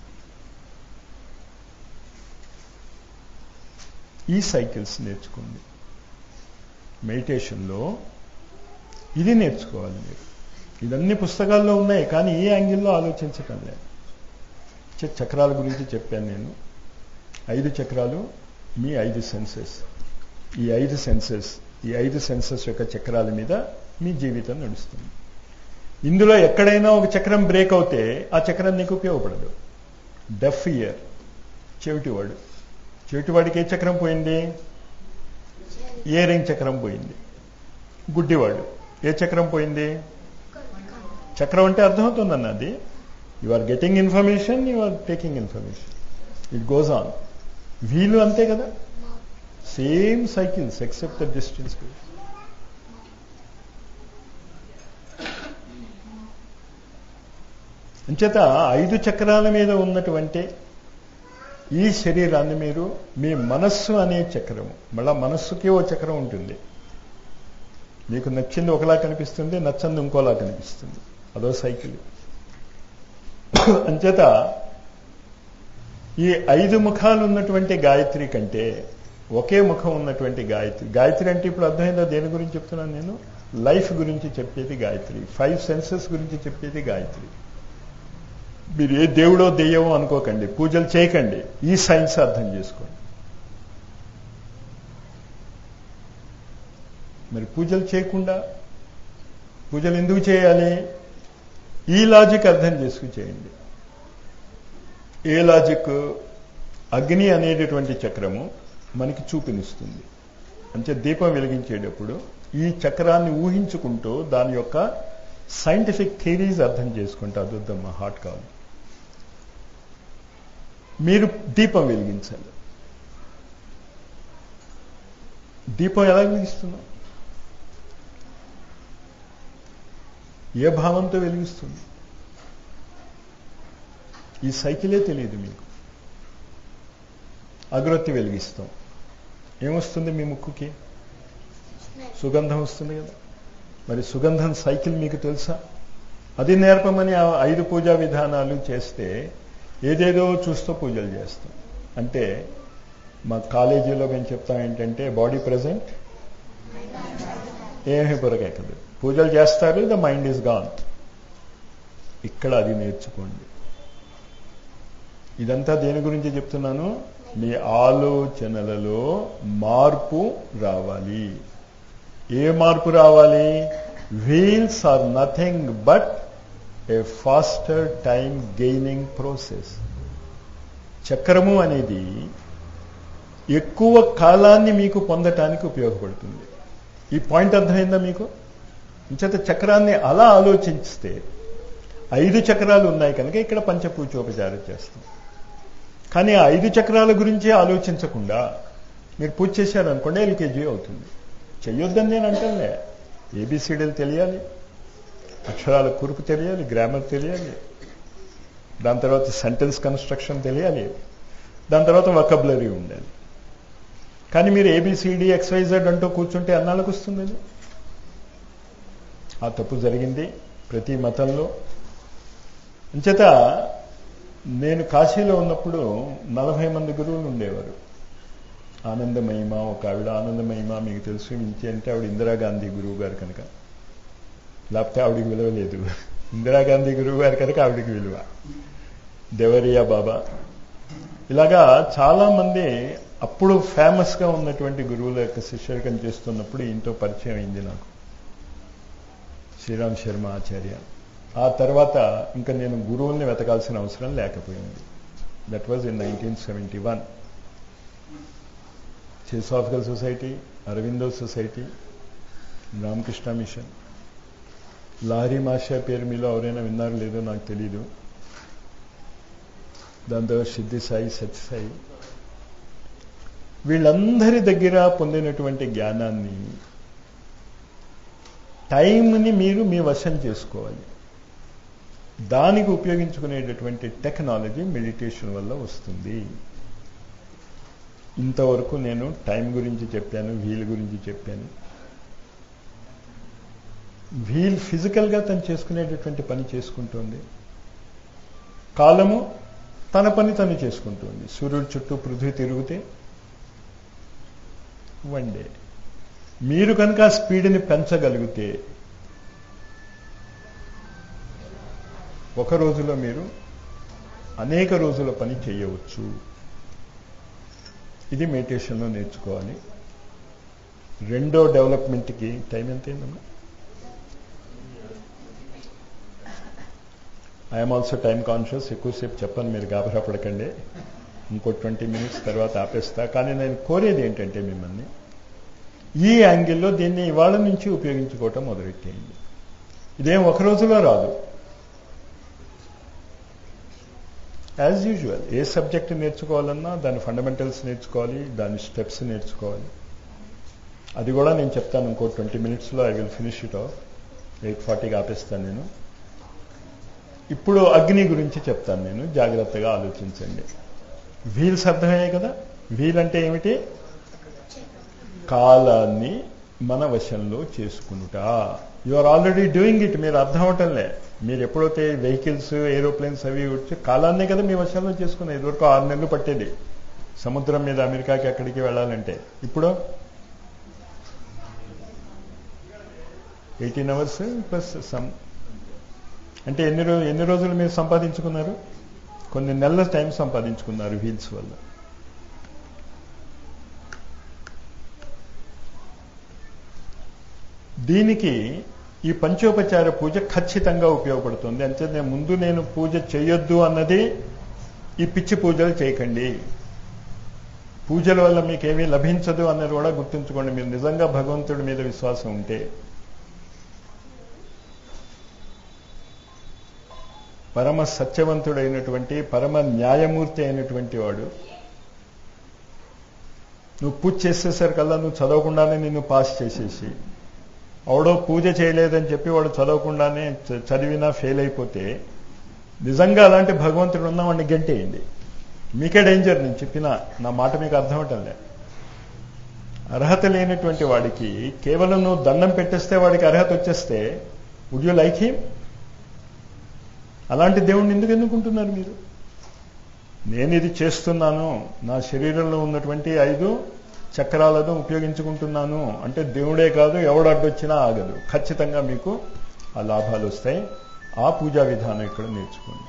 ఈ సైకిల్స్ నేర్చుకోండి. మెడిటేషన్లో ఇది నేర్చుకోవాలి మీరు. ఇదన్నీ పుస్తకాల్లో ఉన్నాయి, కానీ ఈ యాంగిల్లో ఆలోచించటం లేదు. చక్రాల గురించి చెప్పాను నేను. ఐదు చక్రాలు మీ ఐదు సెన్సెస్. ఈ ఐదు సెన్సెస్ ఈ ఐదు సెన్సెస్ యొక్క చక్రాల మీద మీ జీవితం నడుస్తుంది. ఇందులో ఎక్కడైనా ఒక చక్రం బ్రేక్ అవుతే ఆ చక్రం నీకు ఉపయోగపడదు. డెఫ్ ఇయర్, చెవిటివాడు. చెవిటివాడికి ఏ చక్రం పోయింది? ఇయరింగ్ చక్రం పోయింది. గుడ్డివాడు ఏ చక్రం పోయింది? చక్రం అంటే అర్థమవుతుందన్న అది. You are getting information, you are taking information, it goes on. Wheel అంతే కదా, same cycles except the distance. అంచేత ఐదు చక్రాల మీద ఉన్నటువంటి ఈ శరీరాన్ని మీరు మీ మనస్సు అనే చక్రము, మళ్ళా మనస్సుకి ఓ చక్రం ఉంటుంది. మీకు నచ్చింది ఒకలా కనిపిస్తుంది, నచ్చంది ఇంకోలా కనిపిస్తుంది, అదో సైకిల్. అంచేత ఈ ఐదు ముఖాలు ఉన్నటువంటి గాయత్రి కంటే ఒకే ముఖం ఉన్నటువంటి గాయత్రి. గాయత్రి అంటే ఇప్పుడు అర్థమైందా దేని గురించి చెప్తున్నాను నేను? లైఫ్ గురించి చెప్పేది గాయత్రి, ఫైవ్ సెన్సెస్ గురించి చెప్పేది గాయత్రి. మీరు ఏ దేవుడో దెయ్యమో అనుకోకండి, పూజలు చేయకండి, ఈ సైన్స్ అర్థం చేసుకోండి. మరి పూజలు చేయకుండా పూజలు ఎందుకు చేయాలి? ఈ లాజిక్ అర్థం చేసుకుని చేయండి. ఏ లాజిక్? అగ్ని అనేటటువంటి చక్రము మనకి చూపునిస్తుంది. అంటే దీపం వెలిగించేటప్పుడు ఈ చక్రాన్ని ఊహించుకుంటూ దాని యొక్క సైంటిఫిక్ థియరీస్ అర్థం చేసుకుంటే అదొద్దమ్మా, హార్ట్ కాదు. మీరు దీపం వెలిగించాలి. దీపం ఎలా వెలిగిస్తున్నాం? ఏ భావంతో వెలిగిస్తుంది? ఈ సైకిలే తెలియదు మీకు. అగరొత్తి వెలిగిస్తాం, ఏమొస్తుంది మీ ముక్కుకి? సుగంధం వస్తుంది కదా. మరి సుగంధం సైకిల్ మీకు తెలుసా? అది నేర్పమని ఐదు పూజా విధానాలు చేస్తే ఏదేదో చూస్తూ పూజలు చేస్తాం. అంటే మా కాలేజీలో మేము చెప్తాం ఏంటంటే బాడీ ప్రజెంట్, ఏమీ పొరకెక్కదు. పూజలు చేస్తారు, ద మైండ్ ఈజ్ గాన్. ఇక్కడ అది నేర్చుకోండి. ఇదంతా దేని గురించి చెప్తున్నాను? మీ ఆలోచనలలో మార్పు రావాలి. ఏ మార్పు రావాలి? Wheels are nothing but a faster time gaining process. చక్రము అనేది ఎక్కువ కాలాన్ని మీకు పొందటానికి ఉపయోగపడుతుంది. ఈ పాయింట్ అర్థమైందా మీకు? ఇంచేత చక్రాన్ని అలా ఆలోచిస్తే, ఐదు చక్రాలు ఉన్నాయి కనుక ఇక్కడ పంచపూజోపచారం చేస్తాం. కానీ ఆ ఐదు చక్రాల గురించి ఆలోచించకుండా మీరు పూజ చేశారనుకోండి, ఎల్కేజీ అవుతుంది. చెయ్యొద్దని నేను అంటానులే. ఏబిసిడీలు తెలియాలి, అక్షరాల కూర్పు తెలియాలి, గ్రామర్ తెలియాలి, దాని తర్వాత సెంటెన్స్ కన్స్ట్రక్షన్ తెలియాలి, దాని తర్వాత వొకాబులరీ ఉండాలి. కానీ మీరు ఏబిసిడి ఎక్స్వైజెడ్ అంటూ కూర్చుంటే అన్నాళ్ళకు వస్తుంది. ఆ తప్పు జరిగింది ప్రతి మతంలో. అంచేత నేను కాశీలో ఉన్నప్పుడు నలభై మంది గురువులు ఉండేవారు. ఆనందమహిమ ఒక ఆవిడ, ఆనందమహిమ మీకు తెలుసు, ఇంచి అంటే ఆవిడ ఇందిరాగాంధీ గురువు గారు కనుక, లేకపోతే ఆవిడికి విలువ లేదు. ఇందిరాగాంధీ గురువు గారు కనుక ఆవిడికి విలువ. దేవరియా బాబా, ఇలాగా చాలా మంది అప్పుడు ఫేమస్గా ఉన్నటువంటి గురువుల యొక్క శిష్యరికం చేస్తున్నప్పుడు ఇంతో పరిచయం అయింది నాకు, శ్రీరామ్ శర్మ ఆచార్య. ఆ తర్వాత ఇంకా నేను గురువుల్ని వెతకాల్సిన అవసరం లేకపోయింది. That was in nineteen seventy one. Theosophical society, Aurobindo society, Ramakrishna mission. Lahiri master పేరు మీలో ఎవరైనా విన్నారో లేదో నాకు తెలీదు. దాని తర్వాత సిద్ధి సాయి, సత్యసాయి, వీళ్ళందరి దగ్గర పొందినటువంటి జ్ఞానాన్ని, టైంని మీరు మీ వశం చేసుకోవాలి. దానికి ఉపయోగించుకునేటటువంటి టెక్నాలజీ మెడిటేషన్ వల్ల వస్తుంది. ఇంతవరకు నేను టైం గురించి చెప్పాను, వీల్ గురించి చెప్పాను. వీల్ ఫిజికల్గా తను చేసుకునేటటువంటి పని చేసుకుంటుంది, కాలము తన పని తను చేసుకుంటుంది. సూర్యుడు చుట్టూ పృథ్వీ తిరిగితే వన్ డే. మీరు కనుక ఆ స్పీడ్ని పెంచగలిగితే ఒక రోజులో మీరు అనేక రోజుల పని చేయవచ్చు. ఇది మెడిటేషన్లో నేర్చుకోవాలి. రెండో డెవలప్మెంట్కి టైం ఎంత అయిందమ్మా? I'm also time conscious. ఎక్కువసేపు చెప్పను, మీరు గాబరా పడకండి. ఇంకో ట్వంటీ మినిట్స్ తర్వాత ఆపేస్తా. కానీ నేను కోరేది ఏంటంటే మిమ్మల్ని ఈ యాంగిల్లో దీన్ని ఇవాళ నుంచి ఉపయోగించుకోవటం మొదలెట్టేయండి. ఇదేం ఒక రోజులో రాదు. యాజ్ యూజువల్ ఏ సబ్జెక్ట్ నేర్చుకోవాలన్నా దాని ఫండమెంటల్స్ నేర్చుకోవాలి, దాని స్టెప్స్ నేర్చుకోవాలి. అది కూడా నేను చెప్తాను ఇంకో ట్వంటీ మినిట్స్లో. I will finish it off. Eight ఫార్టీకి ఆపేస్తాను నేను. ఇప్పుడు అగ్ని గురించి చెప్తాను నేను, జాగ్రత్తగా ఆలోచించండి. వీల్స్ అర్థమయ్యాయి కదా? వీల్ అంటే ఏమిటి? కాలాన్ని మన వశంలో చేసుకునుట. You are already doing it. మీరు అర్థం అవటంలే. మీరు ఎప్పుడైతే వెహికల్స్, ఏరోప్లేన్స్ అవి వచ్చి కాలాన్నే కదా మీ వశంలో చేసుకున్నాయి. ఇదివరకు ఆరు నెలలు పట్టేది సముద్రం మీద అమెరికాకి ఎక్కడికి వెళ్ళాలంటే. ఇప్పుడు ఎయిటీన్ అవర్స్ ప్లస్ సమ్. అంటే ఎన్ని రోజు ఎన్ని రోజులు మీరు సంపాదించుకున్నారు? కొన్ని నెలల టైం సంపాదించుకున్నారు వీల్స్ వల్ల. దీనికి ఈ పంచోపచార పూజ ఖచ్చితంగా ఉపయోగపడుతుంది. అంటే నేను ముందు నేను పూజ చేయొద్దు అన్నది ఈ పిచ్చి పూజలు చేయకండి. పూజల వల్ల మీకేమీ లభించదు అన్నది కూడా గుర్తుంచుకోండి. మీరు నిజంగా భగవంతుడి మీద విశ్వాసం ఉంటే. పరమ సత్యవంతుడైనటువంటి, పరమ న్యాయమూర్తి అయినటువంటి వాడు నువ్వు పూజ చేసేసరికల్లా నువ్వు చదవకుండానే నిన్ను పాస్ చేసేసి, అవడో పూజ చేయలేదని చెప్పి వాడు చదవకుండానే చదివినా ఫెయిల్ అయిపోతే, నిజంగా అలాంటి భగవంతుడు ఉన్నా వాడిని గంటేయండి. మీకే డేంజర్. నేను చెప్పిన నా మాట మీకు అర్థం అవటంలే. అర్హత లేనటువంటి వాడికి కేవలం నువ్వు దండం పెట్టేస్తే వాడికి అర్హత వచ్చేస్తే వుడ్ యూ లైక్ హిమ్? అలాంటి దేవుణ్ణి ఎందుకు ఎన్నుకుంటున్నారు మీరు? నేను ఇది చేస్తున్నాను, నా శరీరంలో ఉన్నటువంటి ఐదు చక్రాలను ఉపయోగించుకుంటున్నాను అంటే దేవుడే కాదు, ఎవడు అడ్డొచ్చినా ఆగదు. ఖచ్చితంగా మీకు ఆ లాభాలు వస్తాయి. ఆ పూజా విధానం ఇక్కడ నేర్చుకోండి.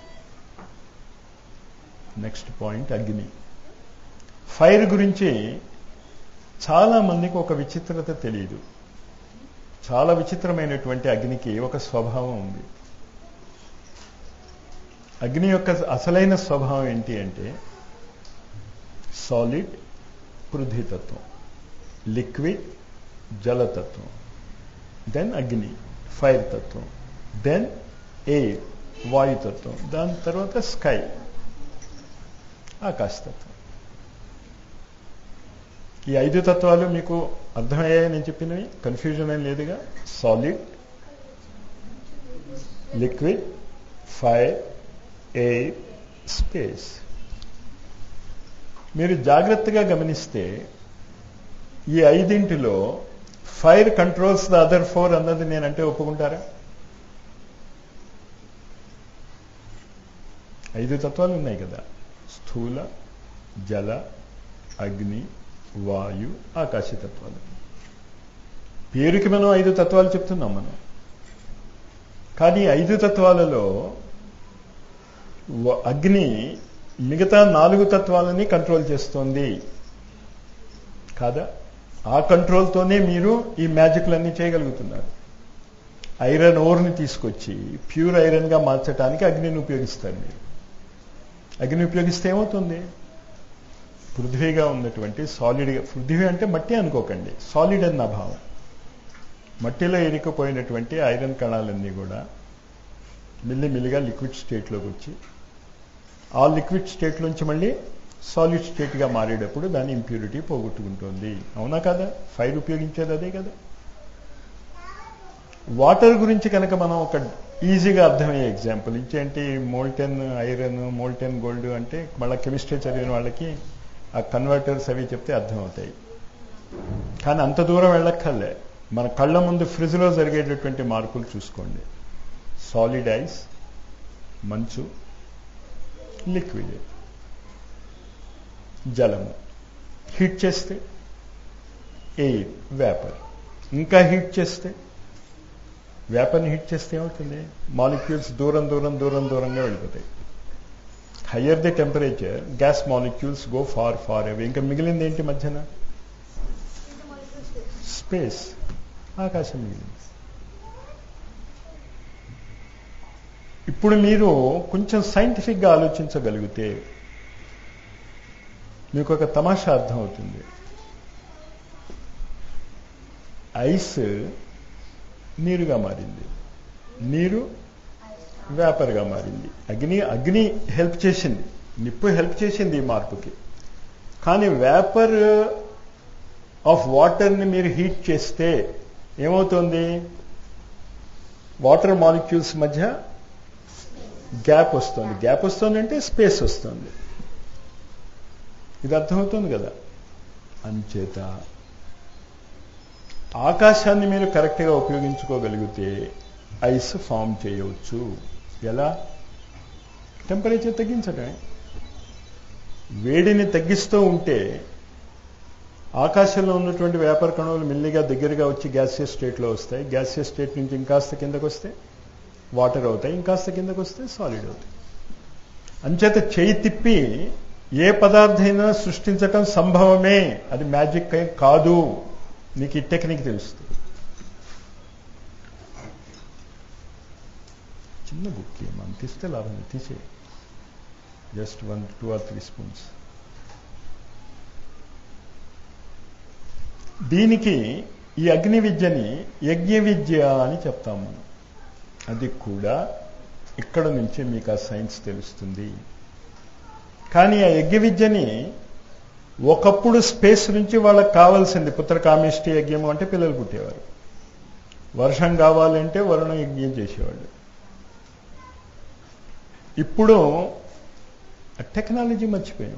నెక్స్ట్ పాయింట్ అగ్ని. ఫైర్ గురించి చాలా మందికి ఒక విచిత్రత తెలియదు. చాలా విచిత్రమైనటువంటి అగ్నికి ఒక స్వభావం ఉంది. అగ్ని యొక్క అసలైన స్వభావం ఏంటి అంటే సాలిడ్ పృథ్వీతత్వం, లిక్విడ్ జలతత్వం, దెన్ అగ్ని ఫైర్ తత్వం, దెన్ ఎయిర్ వాయుతత్వం, దాని తర్వాత స్కై ఆకాశతత్వం. ఈ ఐదు తత్వాలు మీకు అర్థమయ్యాయి నేను చెప్పినవి? కన్ఫ్యూజన్ ఏం లేదుగా? Solid, liquid, fire, air, space. మీరు జాగ్రత్తగా గమనిస్తే ఈ ఐదింటిలో fire controls the other four అన్నది నేనంటే ఒప్పుకుంటారా? ఐదు తత్వాలు ఉన్నాయి కదా, స్థూల, జల, అగ్ని, వాయు, ఆకాశ తత్వాలు. పేరుకి మనం ఐదు తత్వాలు చెప్తున్నాం మనం. కానీ ఐదు తత్వాలలో అగ్ని మిగతా నాలుగు తత్వాలని కంట్రోల్ చేస్తోంది కాదా? ఆ కంట్రోల్తోనే మీరు ఈ మ్యాజిక్లన్నీ చేయగలుగుతున్నారు. ఐరన్ ఓర్ని తీసుకొచ్చి ప్యూర్ ఐరన్గా మార్చడానికి అగ్నిని ఉపయోగిస్తారు మీరు. అగ్ని ఉపయోగిస్తే ఏమవుతుంది? పృథ్వీగా ఉన్నటువంటి సాలిడ్గా, పృథ్వీ అంటే మట్టి అనుకోకండి, సాలిడ్ అన్న భావం. మట్టిలో ఇరుక్కుపోయినటువంటి ఐరన్ కణాలన్నీ కూడా మిల్లిమిల్లిగా లిక్విడ్ స్టేట్లోకి వచ్చి ఆ లిక్విడ్ స్టేట్ నుంచి మళ్ళీ సాలిడ్ స్టేట్గా మారేటప్పుడు దాని ఇంప్యూరిటీ పోగొట్టుకుంటుంది. అవునా కదా? ఫైర్ ఉపయోగించేది అదే కదా. వాటర్ గురించి కనుక మనం ఒక ఈజీగా అర్థమయ్యే ఎగ్జాంపుల్ ఇచ్చేంటి, మోల్టెన్ ఐరన్, మోల్టెన్ గోల్డ్ అంటే మళ్ళీ కెమిస్ట్రీ చదివిన వాళ్ళకి ఆ కన్వర్టర్స్ అవి చెప్తే అర్థమవుతాయి. కానీ అంత దూరం వెళ్ళక్కర్లే. మన కళ్ళ ముందు ఫ్రిడ్జ్లో జరిగేటటువంటి మార్పులు చూసుకోండి. సాలిడ్ ఐస్, మంచు, లిక్విడ్, జలము. హీట్ చేస్తే ఎయిర్, వేపర్. ఇంకా హీట్ చేస్తే, వేపర్ని హీట్ చేస్తే ఏమవుతుంది? మాలిక్యూల్స్ దూరం దూరం దూరం దూరంగా వెళ్ళిపోతాయి. Higher the temperature, gas molecules go far far away. ఇంకా మిగిలింది ఏంటి మధ్యన? స్పేస్, ఆకాశం మిగిలింది. ఇప్పుడు మీరు కొంచెం సైంటిఫిక్గా ఆలోచించగలిగితే మీకు ఒక తమాషా అర్థమవుతుంది. ఐస్ నీరుగా మారింది, నీరు వేపర్గా మారింది. అగ్ని అగ్ని హెల్ప్ చేసింది, నిప్పు హెల్ప్ చేసింది ఈ మార్పుకి. కానీ వేపర్ ఆఫ్ వాటర్ని మీరు హీట్ చేస్తే ఏమవుతుంది? వాటర్ మాలిక్యూల్స్ మధ్య గ్యాప్ వస్తుంది. గ్యాప్ వస్తుంది అంటే స్పేస్ వస్తుంది. ఇది అర్థమవుతుంది కదా. అంచేత ఆకాశాన్ని మీరు కరెక్ట్గా ఉపయోగించుకోగలిగితే ఐస్ ఫామ్ చేయవచ్చు. ఎలా? టెంపరేచర్ తగ్గించడమే. వేడిని తగ్గిస్తూ ఉంటే ఆకాశంలో ఉన్నటువంటి వేపర్ కణువులు మెల్లిగా దగ్గరగా వచ్చి గ్యాసియస్ స్టేట్లో వస్తాయి. గ్యాసియస్ స్టేట్ నుంచి ఇంకాస్త కిందకు వస్తే వాటర్ అవుతాయి, ఇంకాస్త కిందకు వస్తే సాలిడ్ అవుతాయి. అంచేత చేయి తిప్పి ఏ పదార్థమైనా సృష్టించటం సంభవమే, అది మ్యాజిక్ కాదు. నీకు ఈ టెక్నిక్ తెలుస్తుంది. చిన్న బుక్ మనం తీస్తే లాభం, తీసే just one two or three spoons. దీనికి ఈ అగ్ని విద్యని యజ్ఞ విద్య అని చెప్తాం మనం. అది కూడా ఇక్కడ నుంచి మీకు ఆ సైన్స్ తెలుస్తుంది. కానీ ఆ యజ్ఞ విద్యని ఒకప్పుడు స్పేస్ నుంచి వాళ్ళకి కావాల్సింది. పుత్రకామేష్టి యజ్ఞం అంటే పిల్లలు పుట్టేవారు, వర్షం కావాలంటే వరుణ యజ్ఞం చేసేవాళ్ళు. ఇప్పుడు టెక్నాలజీ మర్చిపోయాం.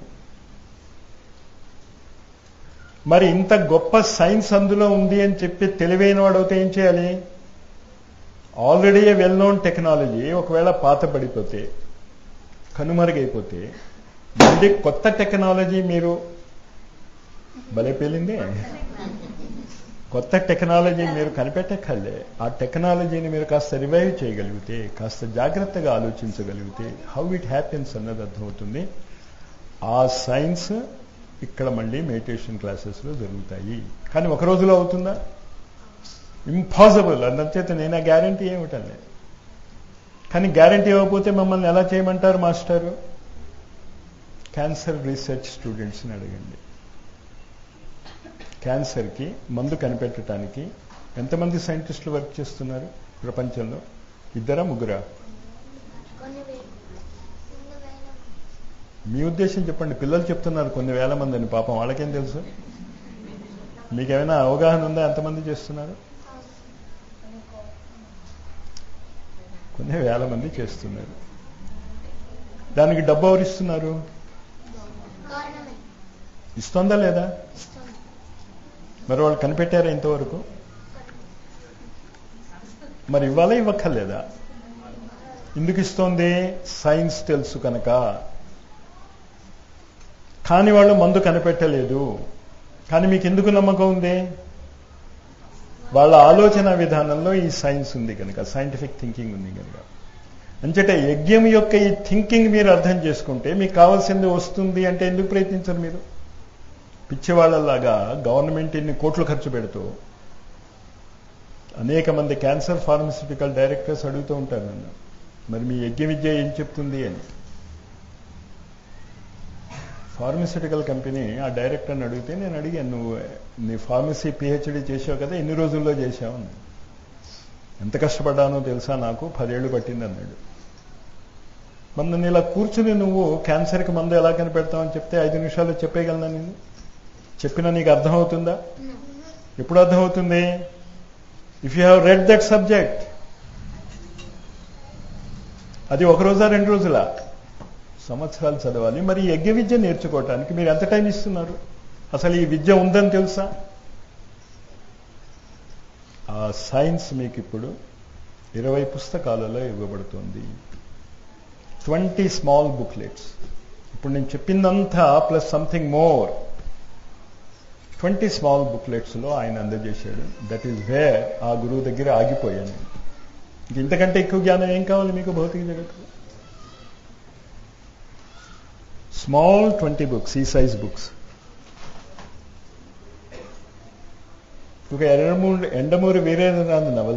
మరి ఇంత గొప్ప సైన్స్ అందులో ఉంది అని చెప్పి తెలివైన వాడు అయితే ఏం చేయాలి? ఆల్రెడీ వెల్ నోన్ టెక్నాలజీ ఒకవేళ పాత పడిపోతే, కనుమరుగైపోతే, మళ్ళీ కొత్త టెక్నాలజీ మీరు భలే పేలిందే, కొత్త టెక్నాలజీ మీరు కనిపెట్టక్కర్లే. ఆ టెక్నాలజీని మీరు కాస్త రివైవ్ చేయగలిగితే, కాస్త జాగ్రత్తగా ఆలోచించగలిగితే హౌ ఇట్ హ్యాపెన్స్ అన్నది అర్థమవుతుంది. ఆ సైన్స్ ఇక్కడ మళ్ళీ మెడిటేషన్ క్లాసెస్లో జరుగుతాయి. కానీ ఒక రోజులో అవుతుందా? ఇంపాసిబుల్. అందుచేత నేను ఆ గ్యారంటీ ఏమిటండి. కానీ గ్యారంటీ ఇవ్వకపోతే మమ్మల్ని ఎలా చేయమంటారు మాస్టారు? క్యాన్సర్ రీసెర్చ్ స్టూడెంట్స్ని అడగండి. క్యాన్సర్కి మందు కనిపెట్టడానికి ఎంతమంది సైంటిస్టులు వర్క్ చేస్తున్నారు ప్రపంచంలో? ఇద్దరా ముగ్గురా? మీ ఉద్దేశం చెప్పండి. పిల్లలు చెప్తున్నారు కొన్ని వేల మంది అని. పాపం వాళ్ళకేం తెలుసు? మీకేమైనా అవగాహన ఉందా ఎంతమంది చేస్తున్నారు? కొన్ని వేల మంది చేస్తున్నారు. దానికి డబ్బు ఎవరు ఇస్తున్నారు? ఇస్తుందా లేదా? మరి వాళ్ళు కనిపెట్టారా ఇంతవరకు? మరి ఇవ్వాలా ఇవ్వక్కర్లేదా? ఎందుకు ఇస్తోంది? సైన్స్ తెలుసు కనుక. కానీ వాళ్ళు మందు కనిపెట్టలేదు. కానీ మీకు ఎందుకు నమ్మకం ఉంది? వాళ్ళ ఆలోచన విధానంలో ఈ సైన్స్ ఉంది కనుక, సైంటిఫిక్ థింకింగ్ ఉంది కనుక. అంచేత యజ్ఞం యొక్క ఈ థింకింగ్ మీరు అర్థం చేసుకుంటే మీకు కావాల్సింది వస్తుంది. అంటే ఎందుకు ప్రయత్నించరు మీరు? పిచ్చివాళ్లలాగా గవర్నమెంట్ ఇన్ని కోట్లు ఖర్చు పెడుతూ అనేక మంది క్యాన్సర్ ఫార్మస్యూటికల్ డైరెక్టర్స్ అడుగుతూ ఉంటారు నన్ను, మరి మీ యజ్ఞ విద్య ఏం చెప్తుంది అని. ఫార్మస్యూటికల్ కంపెనీ ఆ డైరెక్టర్ని అడిగితే నేను అడిగాను, నువ్వు నీ ఫార్మసీ పిహెచ్డీ చేసావు కదా, ఎన్ని రోజుల్లో చేసావు? ఎంత కష్టపడ్డానో తెలుసా, నాకు పదేళ్ళు పట్టింది అన్నాడు. మరి నన్ను ఇలా కూర్చుని నువ్వు క్యాన్సర్కి మందు ఎలా కనిపెడతావని చెప్తే ఐదు నిమిషాలు చెప్పేయగలనా నేను? చెప్పినా నీకు అర్థమవుతుందా? ఎప్పుడు అర్థమవుతుంది? If you have read that subject. అది ఒక రోజా రెండు రోజులా? సంవత్సరాలు చదవాలి. మరి ఈ యజ్ఞ విద్య నేర్చుకోవటానికి మీరు ఎంత టైం ఇస్తున్నారు? అసలు ఈ విద్య ఉందని తెలుసా? ఆ సైన్స్ మీకు ఇప్పుడు ఇరవై పుస్తకాలలో ఇవ్వబడుతుంది. Twenty small booklets. ఇప్పుడు నేను చెప్పిందంతా plus something more twenty small బుక్లెట్స్లో ఆయన అందజేశాడు. దట్ ఈస్ వేర్ ఆ గురువు దగ్గర ఆగిపోయాను. ఇంతకంటే ఎక్కువ జ్ఞానం ఏం కావాలి మీకు భౌతిక జగత్తులో? స్మాల్ ట్వంటీ బుక్స్, ఈ సైజ్ బుక్స్. ఒక ఎండమూరి ఎండమూరి వీరేంద్రనాథ్ నవల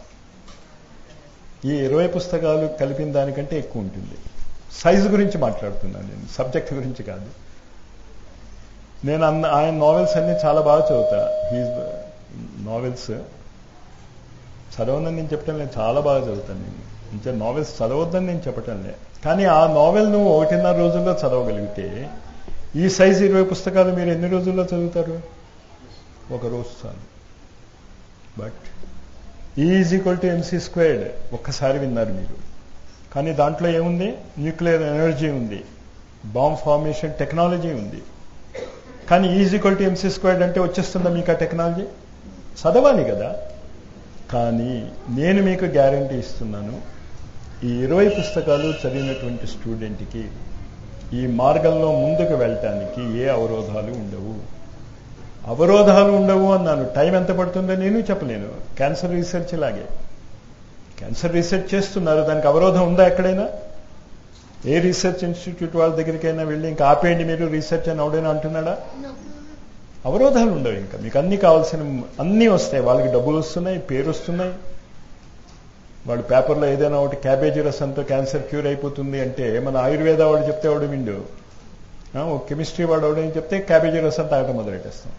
ఈ ఇరవై పుస్తకాలు కలిపిన దానికంటే ఎక్కువ ఉంటుంది. సైజు గురించి మాట్లాడుతున్నాను నేను, సబ్జెక్ట్ గురించి కాదు. నేను అన్న ఆయన నావెల్స్ అన్ని చాలా బాగా చదువుతా. హీజ్ నావెల్స్ చదవనని నేను చెప్పటం లేదు, చాలా బాగా చదువుతాను నేను. ఇంకా నావెల్స్ చదవద్దని నేను చెప్పటం లేదు. కానీ ఆ నావెల్ నువ్వు ఒకటిన్నర రోజుల్లో చదవగలిగితే ఈ సైజు ఇరవై పుస్తకాలు మీరు ఎన్ని రోజుల్లో చదువుతారు? ఒక రోజు చాలు. But is equal to MC squared ఒక్కసారి విన్నారు మీరు. కానీ దాంట్లో ఏముంది? న్యూక్లియర్ ఎనర్జీ ఉంది, బాంబ్ ఫార్మేషన్ టెక్నాలజీ ఉంది. కానీ is equal to MC squared అంటే వచ్చేస్తుందా మీకు ఆ టెక్నాలజీ? చదవాలి కదా. కానీ నేను మీకు గ్యారంటీ ఇస్తున్నాను, ఈ ఇరవై పుస్తకాలు చదివినటువంటి స్టూడెంట్కి ఈ మార్గంలో ముందుకు వెళ్ళటానికి ఏ అవరోధాలు ఉండవు. అవరోధాలు ఉండవు అన్నాను. టైం ఎంత పడుతుందో నేను చెప్పలేను. క్యాన్సర్ రీసెర్చ్ లాగే క్యాన్సర్ రీసెర్చ్ చేస్తున్నారు, దానికి అవరోధం ఉందా ఎక్కడైనా? ఏ రీసెర్చ్ ఇన్స్టిట్యూట్ వాళ్ళ దగ్గరికైనా వెళ్ళి ఇంకా ఆపేయండి మీరు రీసెర్చ్ అని ఎవడైనా అంటున్నాడా? అవరోధాలు ఉండవు. ఇంకా మీకు అన్ని కావాల్సిన అన్నీ వస్తాయి. వాళ్ళకి డబ్బులు వస్తున్నాయి, పేరు వస్తున్నాయి. వాడు పేపర్లో ఏదైనా ఒకటి క్యాబేజీ రసంతో క్యాన్సర్ క్యూర్ అయిపోతుంది అంటే మన ఆయుర్వేద వాడు చెప్తే వాడు విండు, ఒక కెమిస్ట్రీ వాడు ఎవడని చెప్తే క్యాబేజీ రసం తాగటం మొదలెట్టేస్తాం.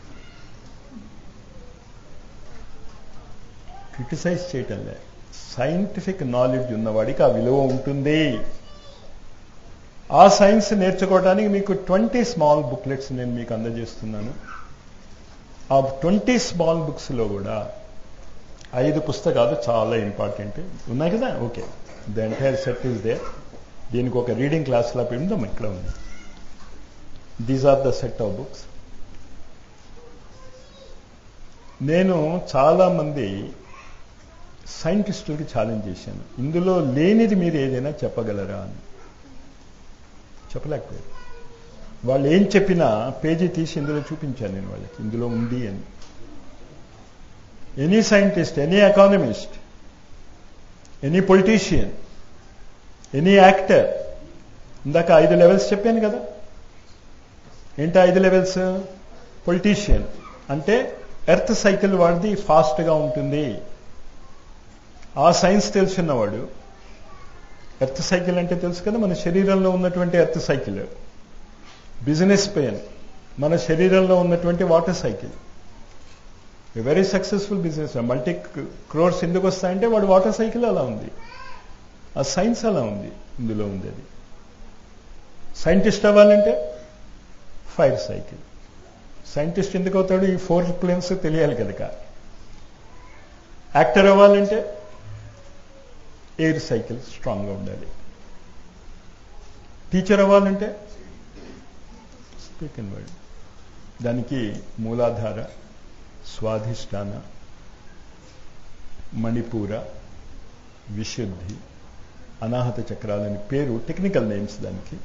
క్రిటిసైజ్ చేయటంలే. సైంటిఫిక్ నాలెడ్జ్ ఉన్నవాడికి ఆ విలువ ఉంటుంది. ఆ సైన్స్ నేర్చుకోవడానికి మీకు ట్వంటీ స్మాల్ బుక్లెట్స్ నేను మీకు అందజేస్తున్నాను. ఆ ట్వంటీ స్మాల్ బుక్స్లో కూడా ఐదు పుస్తకాలు చాలా ఇంపార్టెంట్ ఉన్నాయి కదా. Okay, the entire set is they. దీనికి ఒక రీడింగ్ క్లాస్లా పెడదాం, ఇక్కడ ఉంది. These are the set of books. నేను చాలామంది సైంటిస్టులకి ఛాలెంజ్ చేశాను, ఇందులో లేనిది మీరు ఏదైనా చెప్పగలరా అని. చెప్పలేకపోయారు. వాళ్ళు ఏం చెప్పినా పేజీ తీసి ఇందులో చూపించాను నేను వాళ్ళకి, ఇందులో ఉంది అని. Any scientist, any economist, any politician, any actor, ఇందాక ఐదు లెవెల్స్ చెప్పాను కదా. ఏంటి ఐదు లెవెల్స్? పొలిటీషియన్ అంటే ఎర్త్ సైకిల్ వాడిది ఫాస్ట్గా ఉంటుంది. ఆ సైన్స్ తెలుసున్నవాడు. ఎర్త్ సైకిల్ అంటే తెలుసు కదా, మన శరీరంలో ఉన్నటువంటి ఎర్త్ సైకిల్. బిజినెస్ పెయిన్ మన శరీరంలో ఉన్నటువంటి water cycle. Very successful business, multi crores ఎందుకు వస్తాయంటే వాడు వాటర్ సైకిల్ అలా ఉంది. ఆ సైన్స్ అలా ఉంది, ఇందులో ఉంది. అది సైంటిస్ట్ అవ్వాలంటే ఫైర్ సైకిల్. సైంటిస్ట్ ఎందుకు అవుతాడు? ఈ ఫోర్ ప్లేన్స్ తెలియాలి కనుక. యాక్టర్ అవ్వాలంటే ఎయిర్ సైకిల్ స్ట్రాంగ్గా ఉండాలి. టీచర్ అవ్వాలంటే స్పీకింగ్ వర్డ్. దానికి మూలాధార, స్వాధిష్టాన, మణిపూర, విశుద్ధి, అనాహత చక్రాలని పేరు, టెక్నికల్ నేమ్స్ దానికి.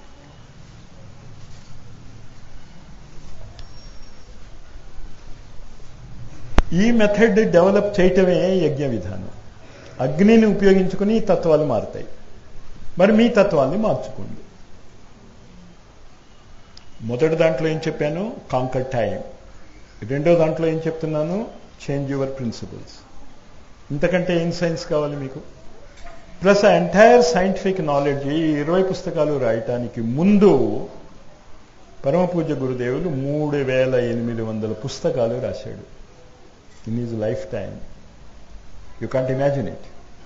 ఈ మెథడ్ డెవలప్ చేయటమే యజ్ఞ విధానం. అగ్నిని ఉపయోగించుకుని ఈ తత్వాలు మారుతాయి. మరి మీ తత్వాన్ని మార్చుకోండి. మొదటి దాంట్లో ఏం చెప్పాను? Conquer time. రెండో దాంట్లో ఏం చెప్తున్నాను? Change your principles. ఇంతకంటే ఏం సైన్స్ కావాలి మీకు? ప్లస్ ఆ ఎంటైర్ సైంటిఫిక్ నాలెడ్జ్. ఈ ఇరవై పుస్తకాలు రాయటానికి ముందు పరమ పూజ్య గురుదేవులు మూడు వేల ఎనిమిది వందల పుస్తకాలు రాశాడు in his lifetime. You can't imagine it.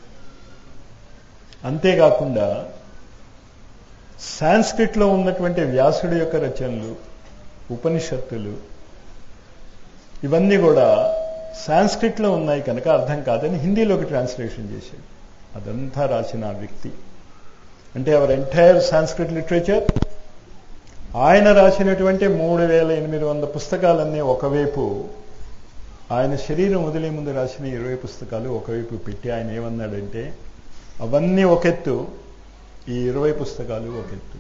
అంతేకాకుండా సాంస్క్రిట్లో ఉన్నటువంటి వ్యాసుడి యొక్క రచనలు, ఉపనిషత్తులు, ఇవన్నీ కూడా సాంస్క్రిట్లో ఉన్నాయి కనుక అర్థం కాదని హిందీలోకి ట్రాన్స్లేషన్ చేశాడు. అదంతా రాసిన ఆ వ్యక్తి అంటే అవర్ ఎంటైర్ సాంస్క్రిట్ లిటరేచర్, ఆయన రాసినటువంటి మూడు వేల ఎనిమిది వంద పుస్తకాలన్నీ ఒకవైపు, ఆయన శరీరం వదిలే ముందు రాసిన ఇరవై పుస్తకాలు ఒకవైపు పెట్టి ఆయన ఏమన్నాడంటే, అవన్నీ ఒకెత్తు, ఈ ఇరవై పుస్తకాలు ఒకెత్తు.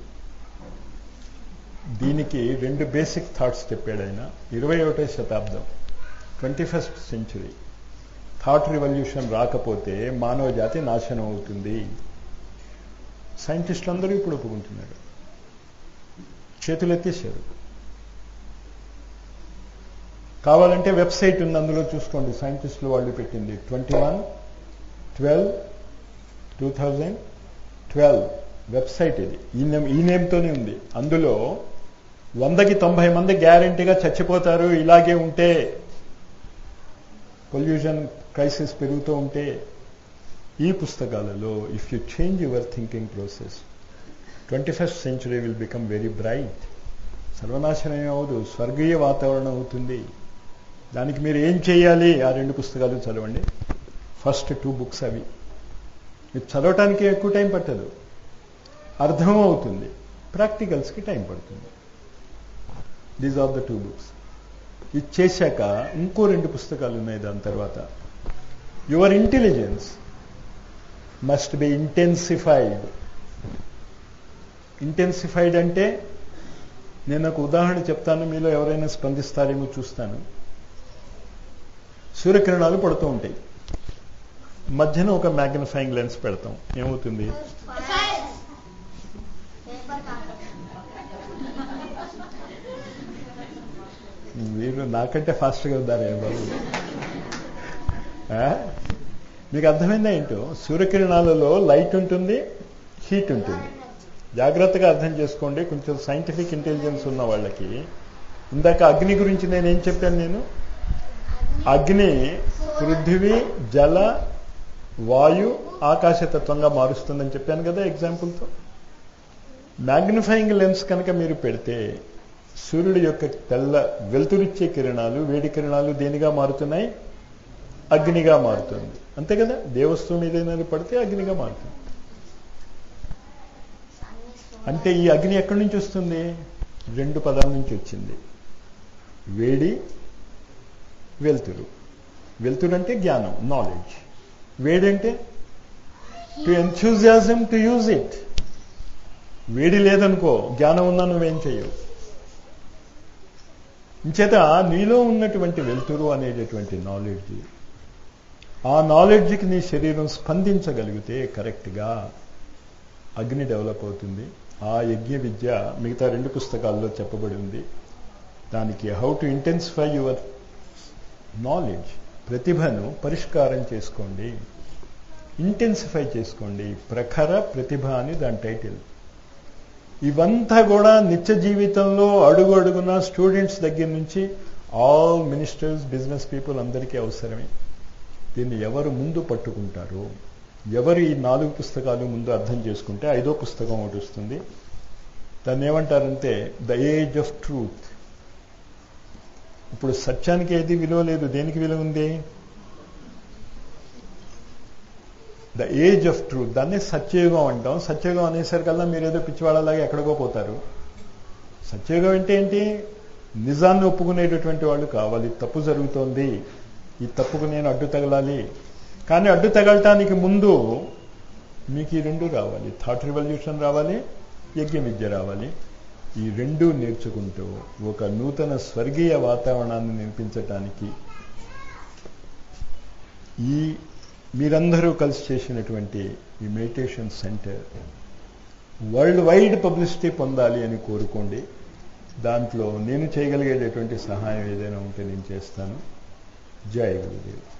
దీనికి రెండు బేసిక్ థాట్స్ చెప్పాడు ఆయన. ఇరవై ఒకటో శతాబ్దం, twenty first century, thought revolution రాకపోతే మానవ జాతి నాశనం అవుతుంది. సైంటిస్టులు అందరూ ఇప్పుడు ఒప్పుకుంటున్నారు, చేతులెత్తేశారు. కావాలంటే వెబ్సైట్ ఉంది, అందులో చూసుకోండి, సైంటిస్టులు వాళ్ళు పెట్టింది. Twenty one twelve two thousand twelve website ఇది, ఈ నేమ్ ఈ నేమ్తోనే ఉంది. అందులో వందకి తొంభై మంది గ్యారంటీగా చచ్చిపోతారు ఇలాగే ఉంటే, పొల్యూషన్ క్రైసిస్ పెరుగుతూ ఉంటే. ఈ పుస్తకాలలో if you change your thinking process, twenty first century will become very bright. సర్వనాశనం అవదు, స్వర్గీయ వాతావరణం అవుతుంది. దానికి మీరు ఏం చేయాలి? ఆ రెండు పుస్తకాలు చదవండి. ఫస్ట్ టూ బుక్స్ అవి మీరు చదవటానికి ఎక్కువ టైం పట్టదు, అర్థం అవుతుంది. ప్రాక్టికల్స్కి టైం పడుతుంది. These are the two books. ఇది చేశాక ఇంకో రెండు పుస్తకాలు ఉన్నాయి. దాని తర్వాత your intelligence must be intensified. Intensified అంటే, నేను ఒక ఉదాహరణ చెప్తాను, మీలో ఎవరైనా స్పందిస్తారేమో చూస్తాను. సూర్యకిరణాలు పడుతూ ఉంటాయి, మధ్యన ఒక మ్యాగ్నిఫైయింగ్ లెన్స్ పెడతాం, ఏమవుతుంది? మీరు నాకంటే ఫాస్ట్గా ఉన్నారే బాబు. మీకు అర్థమైందా ఏంటో? సూర్యకిరణాలలో లైట్ ఉంటుంది, హీట్ ఉంటుంది. జాగ్రత్తగా అర్థం చేసుకోండి. కొంచెం సైంటిఫిక్ ఇంటెలిజెన్స్ ఉన్న వాళ్ళకి. ఇందాక అగ్ని గురించి నేనేం చెప్పాను? నేను అగ్ని పృథివీ, జల, వాయు, ఆకాశతత్వంగా మారుస్తుందని చెప్పాను కదా ఎగ్జాంపుల్తో. మ్యాగ్నిఫైయింగ్ లెన్స్ కనుక మీరు పెడితే సూర్యుడి యొక్క తెల్ల వెలుతురిచ్చే కిరణాలు, వేడి కిరణాలు దేనిగా మారుతున్నాయి? అగ్నిగా మారుతుంది. అంతే కదా? దేవస్తువు మీద ఏదైనా పడితే అగ్నిగా మారుతుంది. అంటే ఈ అగ్ని ఎక్కడి నుంచి వస్తుంది? రెండు పదాల నుంచి వచ్చింది. వేడి, వెలుతురు. వెలుతురు అంటే జ్ఞానం, నాలెడ్జ్. వేడి అంటే to enthusiasm to use it. వేడి లేదనుకో, జ్ఞానం ఉన్నా నువ్వేం చెయ్యవు. ఇంచేత నీలో ఉన్నటువంటి వెలుతురు అనేటటువంటి నాలెడ్జ్, ఆ నాలెడ్జ్కి నీ శరీరం స్పందించగలిగితే కరెక్ట్గా అగ్ని డెవలప్ అవుతుంది. ఆ యజ్ఞ విద్య మిగతా రెండు పుస్తకాల్లో చెప్పబడి ఉంది. దానికి how to intensify your knowledge, ప్రతిభను పరిష్కారం చేసుకోండి, ఇంటెన్సిఫై చేసుకోండి. ప్రఖర ప్రతిభ అని దాని టైటిల్. ఇవంతా కూడా నిత్య జీవితంలో అడుగు అడుగున స్టూడెంట్స్ దగ్గర నుంచి ఆల్ మినిస్టర్స్, బిజినెస్ పీపుల్ అందరికీ అవసరమే. దీన్ని ఎవరు ముందు పట్టుకుంటారో, ఎవరు ఈ నాలుగు పుస్తకాలు ముందు అర్థం చేసుకుంటే ఐదో పుస్తకం ఒకటి వస్తుంది. దాన్ని ఏమంటారంటే ద ఏజ్ ఆఫ్ ట్రూత్. ఇప్పుడు సత్యానికి ఏది విలువ లేదు, దేనికి విలువ ఉంది? The age of truth. దాన్ని సత్యయుగం అంటాం. సత్యయుగం అనేసరికల్లా మీరు ఏదో పిచ్చివాళ్ళలాగా ఎక్కడికో పోతారు. సత్యయుగం అంటే ఏంటి? నిజాన్ని ఒప్పుకునేటటువంటి వాళ్ళు కావాలి. తప్పు జరుగుతోంది, ఈ తప్పుకు నేను అడ్డు తగలాలి. కానీ అడ్డు తగలటానికి ముందు మీకు ఈ రెండు రావాలి. థాట్ రివల్యూషన్ రావాలి, యజ్ఞ విద్య రావాలి. ఈ రెండు నేర్చుకుంటూ ఒక నూతన స్వర్గీయ వాతావరణాన్ని నిర్మించటానికి ఈ మీరందరూ కలిసి చేసినటువంటి ఈ meditation centre worldwide publicity పొందాలి అని కోరుకోండి. దాంట్లో నేను చేయగలిగేటటువంటి సహాయం ఏదైనా ఉంటే నేను చేస్తాను. జై గురుదేవ్.